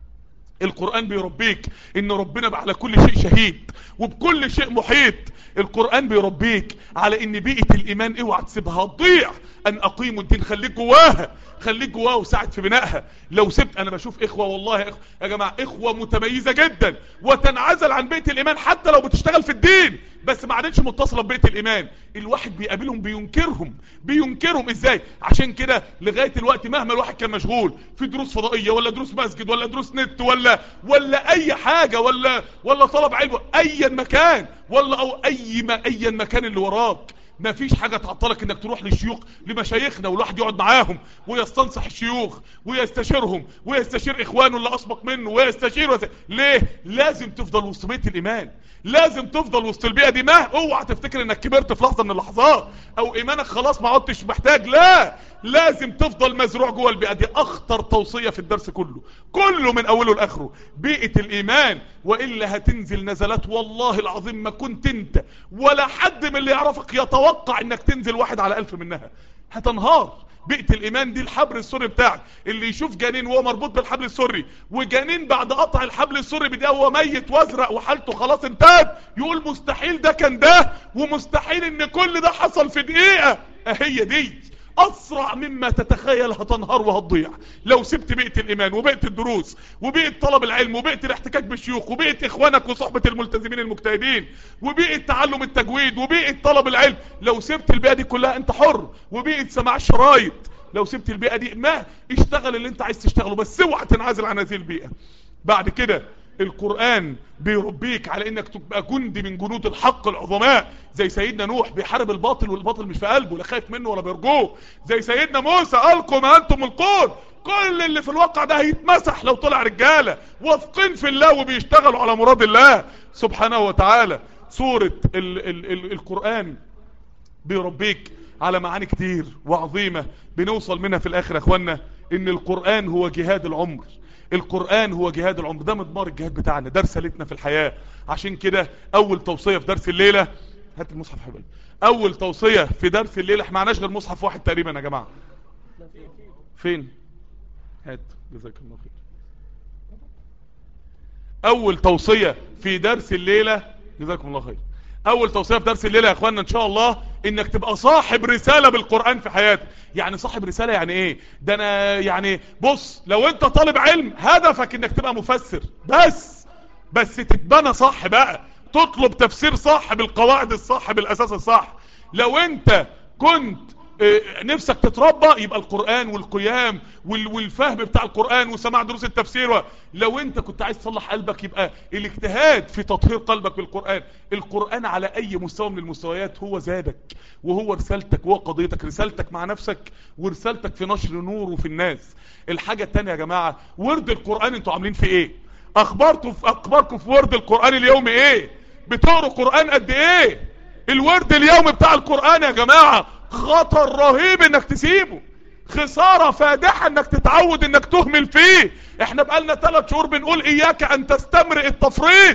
القرآن بيربيك ان ربنا على كل شيء شهيد وبكل شيء محيط. القرآن بيربيك على ان بيئة الايمان اوعى تسيبها تضيع، ان اقيموا الدين، خليك جواها، خليك جواها وساعد في بنائها. لو سبت، انا بشوف اخوة والله يا, إخوة يا جماعة، اخوة متميزة جدا وتنعزل عن بيئة الايمان حتى لو بتشتغل في الدين، بس ما عادتش متصلة ببيئة الايمان. الواحد بيقابلهم بينكرهم بينكرهم ازاي؟ عشان كده لغاية الوقت مهما الواحد كان مشغول في دروس فضائية ولا دروس مسجد ولا دروس نت ولا ولا اي حاجة ولا ولا طلب علم ايا مكان ولا او اي ما ايا مكان اللي وراك، ما فيش حاجة تعطلك انك تروح للشيوخ لمشايخنا، والواحد يقعد معاهم ويستنصح الشيوخ ويستشيرهم ويستشير اخوانه اللي اسبق منه ويستشير ويستشير. ليه؟ لازم تفضل وسط بيئة الايمان، لازم تفضل وسط البيئة دي. ما اوعى تفتكر انك كبرت في لحظة من اللحظات او ايمانك خلاص ما عدتش محتاج، لا، لازم تفضل مزروع جوه البيئة دي. اخطر توصية في الدرس كله كله من اوله لاخره بيئة الايمان، والا هتنزل نزلات والله العظيم ما كنت انت ولا حد من اللي يعرفك يتوقع انك تنزل واحد على الف منها، هتنهار. بيئة الايمان دي الحبل السري بتاعك، اللي يشوف جنين وهو مربوط بالحبل السري وجنين بعد قطع الحبل السري بدأ هو ميت وازرق وحالته خلاص انتهت، يقول مستحيل ده كان ده، ومستحيل ان كل ده حصل في دقيقة. اهي دي اسرع مما تتخيل هتنهار وهتضيع لو سبت بيئة الايمان وبيئة الدروس وبيئة طلب العلم وبيئة الاحتكاك بالشيوخ وبيئة اخوانك وصحبة الملتزمين المجتهدين وبيئة تعلم التجويد وبيئة طلب العلم. لو سبت البيئة دي كلها انت حر، وبيئة سماع الشرايط، لو سبت البيئة دي ما اشتغل اللي انت عايز تشتغله، بس اوعى تنعزل عن هذه البيئة. بعد كده القرآن بيربيك على انك تبقى جندي من جنود الحق العظماء، زي سيدنا نوح بيحارب الباطل والباطل مش في قلبه، لا خايف منه ولا بيرجوه. زي سيدنا موسى القوا ما انتم ملقون، كل اللي في الواقع ده هيتمسح لو طلع رجالة واثقين في الله وبيشتغلوا على مراد الله سبحانه وتعالى. سورة ال ال ال القرآن بيربيك على معاني كتير وعظيمة بنوصل منها في الاخر يا اخوانا ان القرآن هو جهاد العمر. القرآن هو جهاد العمر، ده مضمار الجهاد بتاعنا، ده رسالتنا في الحياة. عشان كده اول توصية في درس الليلة، هات المصحف حبيبي، اول توصية في درس الليلة، احنا معناش غير مصحف واحد تقريبا يا جماعة. فين؟ هات، جزاك الله خير. اول توصية في درس الليلة، جزاكم الله خير، اول توصية في درس الليلة يا اخوانا ان شاء الله انك تبقى صاحب رسالة بالقرآن في حياتك. يعني صاحب رسالة يعني ايه؟ ده انا يعني بص، لو انت طالب علم هدفك انك تبقى مفسر بس بس تتبنى صح بقى، تطلب تفسير صح بالقواعد الصح بالاساس الصح. لو انت كنت نفسك تتربى يبقى القرآن والقيام والفهم بتاع القرآن وسماع دروس التفسير. لو انت كنت عايز تصلح قلبك يبقى الاجتهاد في تطهير قلبك بالقرآن. القرآن على اي مستوى من المستويات هو زادك وهو رسالتك وهو قضيتك، رسالتك مع نفسك ورسالتك في نشر نوره في الناس. الحاجة التانية يا جماعة، ورد القرآن انتوا عاملين في ايه؟ اخباركم في اخباركم في ورد القرآن اليومي ايه؟ بتقروا قرآن قد ايه؟ الورد اليومي بتاع القرآن يا جماعة خطر رهيب انك تسيبه، خسارة فادحة انك تتعود انك تهمل فيه. احنا بقالنا ثلاث شهور بنقول اياك ان تستمرئ التفريط،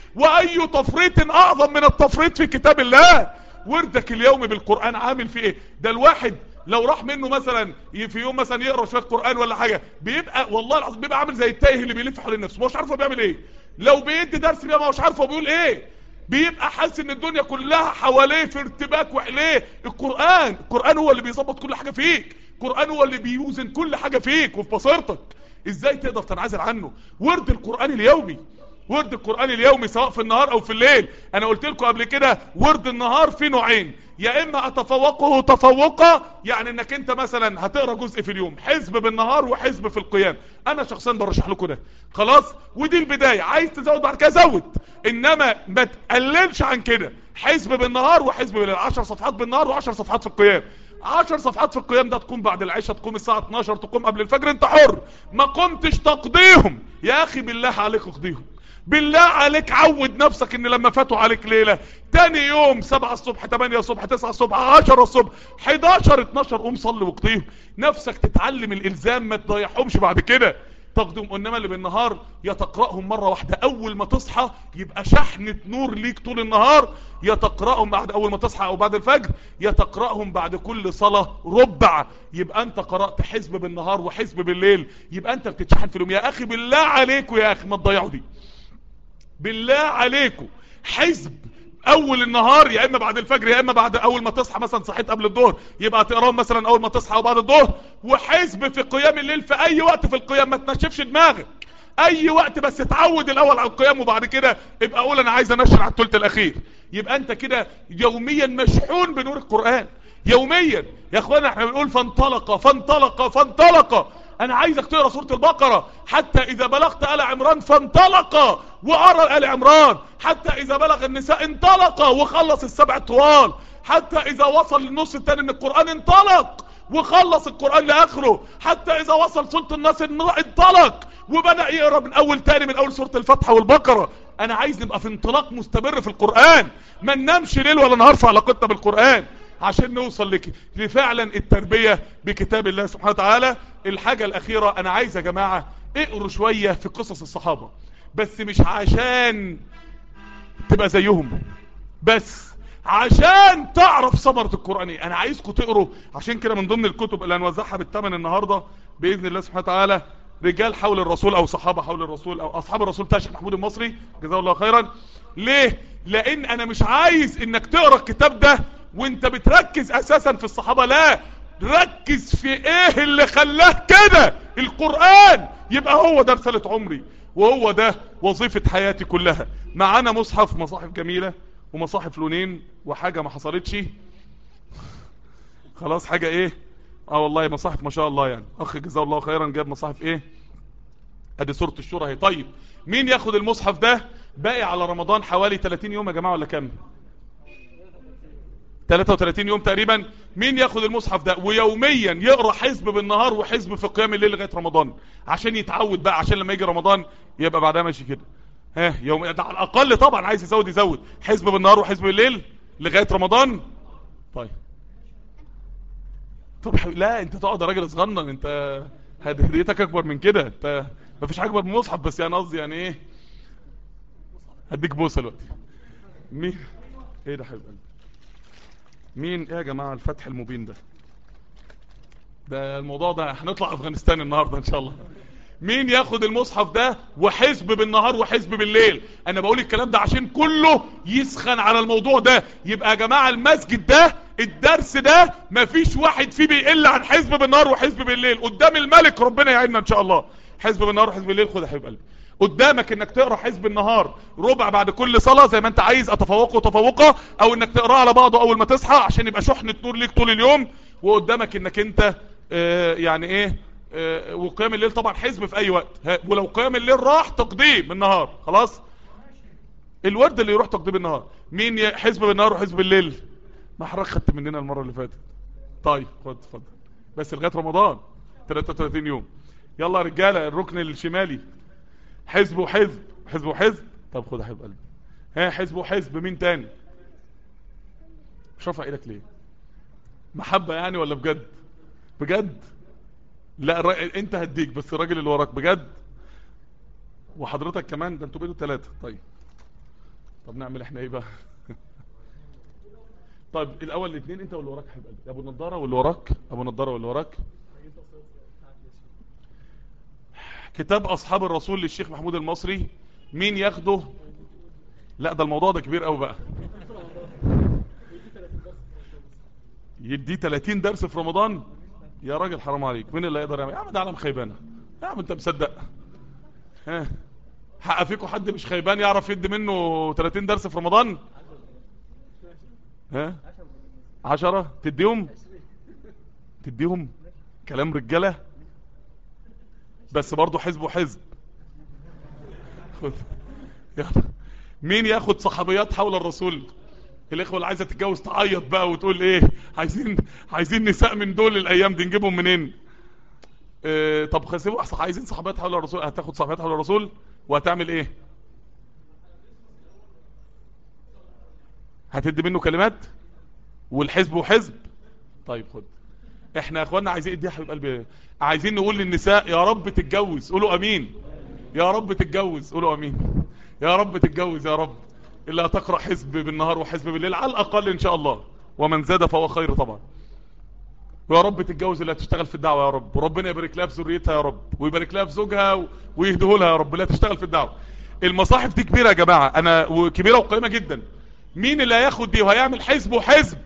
واي تفريط اعظم من التفريط في كتاب الله. وردك اليومي بالقرآن عامل فيه ايه؟ ده الواحد لو راح منه مثلا في يوم مثلا يقرأ شوية قرآن ولا حاجة بيبقى والله العظيم بيبقى عامل زي التايه اللي بيلف حوالين نفسه، مش عارف هو بيعمل ايه. لو بيدي درس بيبقى مش عارف هو بيقول ايه، بيبقى حاسس ان الدنيا كلها حواليه في ارتباك وحليه. القرآن القرآن هو اللي بيظبط كل حاجة فيك، القرآن هو اللي بيوزن كل حاجة فيك وفي بصيرتك. ازاي تقدر تنعزل عنه؟ ورد القرآن اليومي، ورد القرآن اليومي سواء في النهار او في الليل. انا قلت لكم قبل كده ورد النهار في نوعين، يا اما اتفوقه تفوقا، يعني انك انت مثلا هتقرا جزء في اليوم، حزب بالنهار وحزب في القيام. انا شخصيا برشح لكم ده خلاص، ودي البداية. عايز تزود بعد كده زود، انما ما تقللش عن كده. حزب بالنهار وحزب بالليل، عشر صفحات بالنهار وعشر صفحات في القيام. عشر صفحات في القيام ده تقوم بعد العشاء، تقوم الساعة اتناشر، تقوم قبل الفجر، انت حر. ما قمتش تقضيهم يا اخي بالله عليك اقضيهم، بالله عليك عود نفسك ان لما فاتوا عليك ليلة تاني يوم سبعة الصبح تمانية الصبح تسعة الصبح عشرة الصبح حداشر اتناشر قوم صلي واقضيهم. نفسك تتعلم الالزام، ما تضيعهمش بعد كده تقدم. انما اللي بالنهار يتقرأهم مرة واحدة اول ما تصحى، يبقى شحنة نور ليك طول النهار. يتقرأهم بعد اول ما تصحى او بعد الفجر، يتقرأهم بعد كل صلاة ربع، يبقى انت قرأت حزب بالنهار وحزب بالليل، يبقى انت بتتشحن في اليوم. يا اخي بالله عليكم يا اخي ما تضيعوا دي، بالله عليكم. حزب اول النهار يا اما بعد الفجر يا اما بعد اول ما تصحى، مثلا صحيت قبل الظهر يبقى تقراهم مثلا اول ما تصحى او بعد الظهر. وحزب في قيام الليل في اي وقت في القيام، ما تنشفش دماغك اي وقت، بس اتعود الاول على القيام وبعد كده ابقى اقول انا عايز انشر على الثلث الاخير. يبقى انت كده يوميا مشحون بنور القرآن يوميا. يا اخوانا احنا بنقول فانطلق فانطلق فانطلق، انا عايزك تقرا سورة البقرة حتى اذا بلغت آل عمران فانطلق وقرا آل عمران، حتى اذا بلغ النساء انطلق وخلص السبع طوال، حتى اذا وصل للنص الثاني من القرآن انطلق وخلص القرآن لاخره، حتى اذا وصل سورة الناس انطلق وبدأ يقرا من اول تاني من اول سورة الفتح والبقرة. انا عايز نبقى في انطلاق مستمر في القرآن، ما ننامش ليل ولا نهار في علاقتنا بالقرآن، عشان نوصل لك لفعلا التربية بكتاب الله سبحانه وتعالى. الحاجة الاخيرة، انا عايز يا جماعة اقروا شوية في قصص الصحابة، بس مش عشان تبقى زيهم، بس عشان تعرف ثمرة القرآن. انا عايزكم تقروا. عشان كده من ضمن الكتب اللي هنوزعها بالثمن النهاردة بإذن الله سبحانه وتعالى، رجال حول الرسول او صحابة حول الرسول او اصحاب الرسول بتاع الشيخ محمود المصري جزاه الله خيرا. ليه؟ لان انا مش عايز انك تقرا الكتاب ده وانت بتركز اساسا في الصحابة، لا، ركز في ايه اللي خلاه كده. القرآن يبقى هو ده رسالة عمري وهو ده وظيفة حياتي كلها. معانا مصحف، مصاحف جميلة ومصاحف لونين وحاجة ما حصلتش خلاص. حاجة ايه؟ اه والله مصاحف ما شاء الله، يعني اخ جزاه الله خيرا جاب مصاحف ايه. ادي سورة الشورى اهي. طيب مين ياخد المصحف ده؟ باقي على رمضان حوالي ثلاثين يوم يا جماعة ولا كام؟ ثلاثة وثلاثين يوم تقريبا. مين ياخد المصحف ده ويوميا يقرأ حزب بالنهار وحزب في قيام الليل لغاية رمضان، عشان يتعود بقى، عشان لما يجي رمضان يبقى بعدها ماشي كده. ها يوم ده على الاقل طبعا، عايز يزود يزود حزب بالنهار وحزب بالليل لغاية رمضان. طيب طب لا انت تقعد يا راجل صغنن، انت هديتك اكبر من كده، انت مفيش حاجه اكبر من المصحف، بس يعني قصدي يعني ايه، هديك بوسه دلوقتي. مين ايه ده حبيب قلبي؟ مين ايه يا جماعه الفتح المبين ده؟ ده الموضوع ده هنطلع افغانستان النهارده ان شاء الله. مين ياخد المصحف ده وحزب بالنهار وحزب بالليل؟ انا بقول الكلام ده عشان كله يسخن على الموضوع ده. يبقى يا جماعه المسجد ده الدرس ده مفيش واحد فيه بيقل عن حزب بالنهار وحزب بالليل قدام الملك، ربنا يعيننا ان شاء الله. حزب بالنهار وحزب بالليل. خد يا حبيب قلبي قدامك انك تقرا حزب النهار ربع بعد كل صلاه زي ما انت عايز، اتفوقه وتفوقه، او انك تقراه على بعضه اول ما تصحى عشان يبقى شحنه نور ليك طول اليوم. وقدامك انك انت اه يعني ايه اه وقيام الليل طبعا حزب في اي وقت، ولو قيام الليل راح تقديم بالنهار خلاص الورد اللي يروح تقديم النهار. مين حزب بالنهار وحزب الليل؟ ما حضرتك خدت مننا المره اللي فاتت. طيب خد اتفضل، بس لغايه رمضان ثلاثة وثلاثين يوم. يلا يا رجاله الركن الشمالي حزب وحزب حزب وحزب. طب خد يا حبيب قلبي ها حزب وحزب. مين تاني؟ مش رافع ايدك ليه؟ محبه يعني ولا بجد؟ بجد؟ لا الر... انت هديك بس الراجل اللي وراك بجد وحضرتك كمان، ده انتوا بقيتوا ثلاثه. طيب طب نعمل احنا ايه بقى؟ طيب الاول الاثنين انت واللي وراك حبيب قلبي، ابو النضاره واللي وراك، ابو النضاره واللي وراك. كتاب اصحاب الرسول للشيخ محمود المصري، مين ياخده؟ لا ده الموضوع ده كبير قوي بقى. يدي ثلاثين درس في رمضان؟ يا راجل حرام عليك، مين اللي يقدر يعمل؟ يا عم ده عالم خيبانه يا عم، انت مصدق؟ ها حق فيكم حد مش خيبان يعرف يدي منه ثلاثين درس في رمضان؟ ها عشرة تديهم؟ تديهم كلام رجاله بس برضو حزب وحزب. خد يلا. مين ياخد صحابيات حول الرسول؟ الاخوه اللي عايزه تتجوز تعيط بقى وتقول ايه، عايزين عايزين نساء من دول الايام دي نجيبهم منين؟ اه طب خسيبوا احسن، عايزين صحابيات حول الرسول، هتاخد صحابيات حول الرسول وهتعمل ايه؟ هتدي منه كلمات والحزب وحزب. طيب خد احنا يا اخوانا عايزين ايه يا حبيب قلبي؟ عايزين نقول للنساء يا رب تتجوز، قولوا امين. يا رب تتجوز، قولوا امين. يا رب تتجوز يا رب، اللي هتقرأ حزب بالنهار وحزب بالليل على الاقل ان شاء الله، ومن زاد فهو خير طبعا. ويا رب تتجوز اللي هتشتغل في الدعوه يا رب، وربنا يبارك لها في ذريتها يا رب، ويبارك لها في زوجها ويهديه لها يا رب، اللي هتشتغل في الدعوه. المصاحف دي كبيره يا جماعه، انا وكبيره وقيمه جدا. مين اللي هياخد دي وهيعمل حزب وحزب؟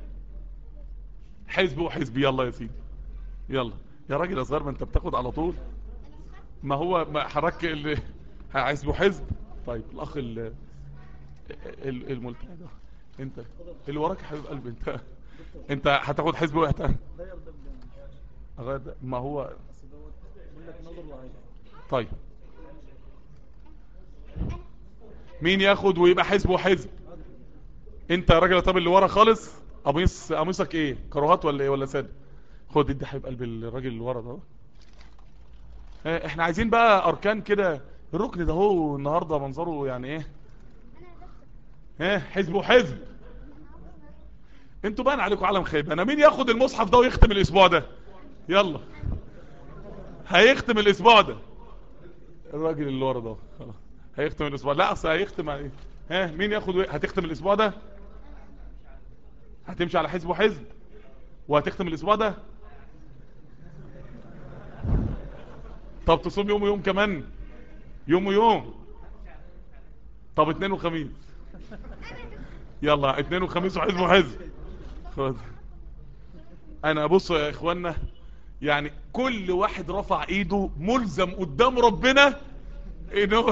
حزب وحزب. يلا يا سيدي يلا يا راجل اصغر، ما انت بتاخد على طول. ما هو ما حرك اللي حزب وحزب. طيب الاخ ال الملتقى ده انت اللي وراك يا حبيب قلبي، انت انت هتاخد حزب واحد. ما هو طيب مين ياخد ويبقى حزب وحزب؟ انت يا راجل. طب اللي ورا خالص قميص، قميصك ايه، كروهات ولا ايه ولا ساده؟ خد ادي حبيب قلبي الراجل اللي ورا ده. اه احنا عايزين بقى اركان كده. الركن ده هو النهارده منظره يعني ايه؟ ها حزب وحزب. انتوا باين عليكم عالم خيبانه. مين ياخد المصحف ده ويختم الاسبوع ده؟ يلا هيختم الاسبوع ده الراجل اللي ورا ده خلاص هيختم الاسبوع. لا اصل هيختم ايه؟ ها مين ياخد وي... هتختم الاسبوع ده؟ هتمشي على حزب وحزب وهتختم الاسبوع ده؟ طب تصوم يوم ويوم كمان؟ يوم ويوم. طب اثنين وخميس. يلا اثنين وخميس وحزب وحزب. خد انا بصوا يا اخوانا، يعني كل واحد رفع ايده ملزم قدام ربنا انه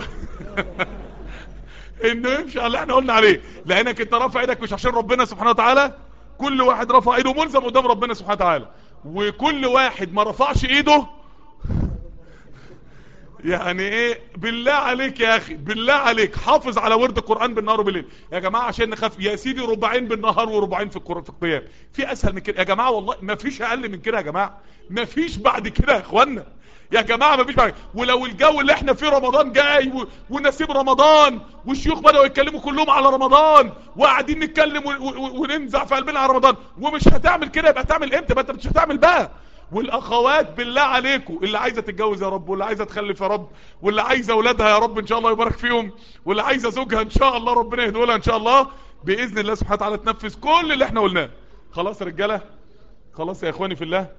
انه يمشي على اللي احنا قلنا عليه، لانك انت رافع ايدك مش عشان ربنا سبحانه وتعالى. كل واحد رفع ايده ملزم قدام ربنا سبحانه وتعالى، وكل واحد ما رفعش ايده يعني ايه بالله عليك يا اخي، بالله عليك حافظ على ورد القرآن بالنهار وبالليل يا جماعة عشان نخاف. يا سيدي ربعين بالنهار وربعين في القرآن في القيام، في اسهل من كده يا جماعة؟ والله ما فيش اقل من كده يا جماعة، ما فيش بعد كده يا اخوانا يا جماعة، ما فيش بعد. ولو الجو اللي احنا فيه رمضان جاي و... ونسيب رمضان والشيوخ بدأوا يتكلموا كلهم على رمضان وقاعدين نتكلم و... و... وننزع في قلبنا على رمضان ومش هتعمل كده، يبقى هتعمل امتى؟ بقى انت مش هتعمل بقى. والاخوات بالله عليكم اللي عايزه تتجوز يا رب، واللي عايزه تخلف يا رب، واللي عايزه اولادها يا رب ان شاء الله يبارك فيهم، واللي عايزه زوجها ان شاء الله ربنا يهديه لها ان شاء الله باذن الله سبحانه وتعالى، تنفذ كل اللي احنا قلناه. خلاص يا رجاله، خلاص يا اخواني في الله.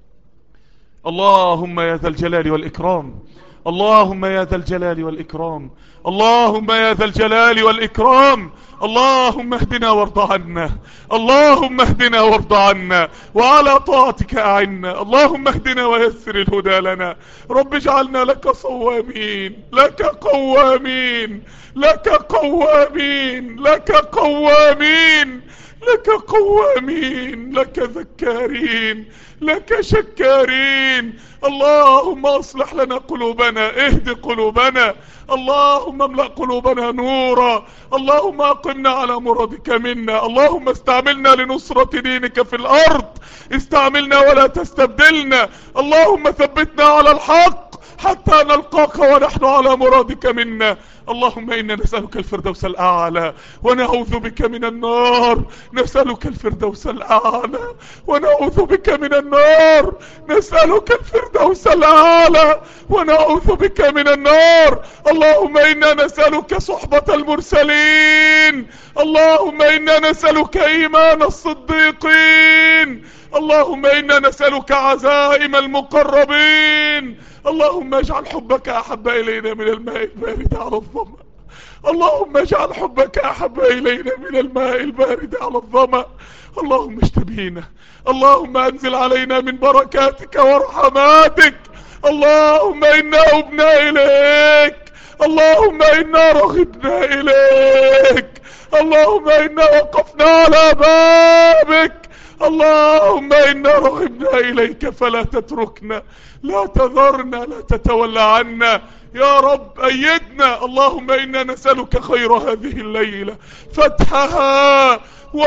اللهم يا ذا الجلال والاكرام، اللهم يا ذا الجلال والإكرام، اللهم يا ذا الجلال والإكرام، اللهم اهدنا وارض عنا، اللهم اهدنا وارض عنا وعلى طاعتك أعنا، اللهم اهدنا ويسر الهدى لنا، رب اجعلنا لك صوامين، لك قوامين، لك قوامين، لك قوامين، لك قوامين، لك ذكارين، لك شكارين. اللهم اصلح لنا قلوبنا، اهد قلوبنا، اللهم املأ قلوبنا نورا، اللهم اقمنا على مرادك منا، اللهم استعملنا لنصرة دينك في الارض، استعملنا ولا تستبدلنا، اللهم ثبتنا على الحق حتى نلقاك ونحن على مرادك منا. اللهم إنا نسألك الفردوس الأعلى ونعوذ بك من النار، نسألك الفردوس الأعلى ونعوذ بك من النار، نسألك الفردوس الأعلى ونعوذ بك من النار. اللهم إنا نسألك صحبة المرسلين، اللهم إنا نسألك إيمان الصديقين، اللهم إنا نسألك عزائم المقربين. اللهم اجعل حبك أحب إلينا من الماء البارد على الظمأ، اللهم اجعل حبك أحب إلينا من الماء البارد على الظمأ. اللهم اشتبينا، اللهم انزل علينا من بركاتك ورحماتك. اللهم إنا أبنا إليك، اللهم إنا رغبنا إليك، اللهم إنا وقفنا على بابك، اللهم إنا رغبنا إليك فلا تتركنا، لا تذرنا، لا تتولى عنا يا رب، أيدنا. اللهم إنا نسألك خير هذه الليلة، فتحها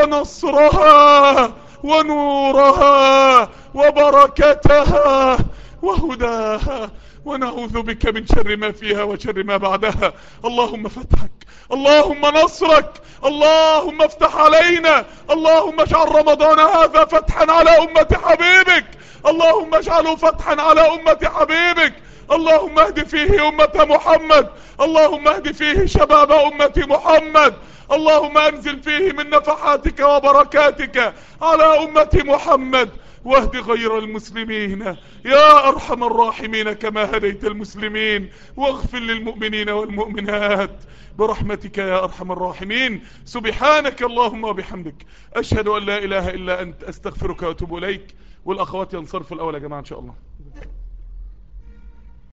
ونصرها ونورها وبركتها وهداها، ونعوذ بك من شر ما فيها وشر ما بعدها. اللهم فتحك، اللهم نصرك، اللهم افتح علينا، اللهم اجعل رمضان هذا فتحا على أمة حبيبك، اللهم اجعله فتحا على أمة حبيبك. اللهم اهد فيه أمة محمد، اللهم اهد فيه شباب أمة محمد، اللهم انزل فيه من نفحاتك وبركاتك على أمة محمد، واهد غير المسلمين يا أرحم الراحمين كما هديت المسلمين، واغفر للمؤمنين والمؤمنات برحمتك يا أرحم الراحمين. سبحانك اللهم وبحمدك، أشهد أن لا إله إلا أنت، أستغفرك وأتوب إليك. والأخوات ينصرفوا الأول يا جماعة إن شاء الله.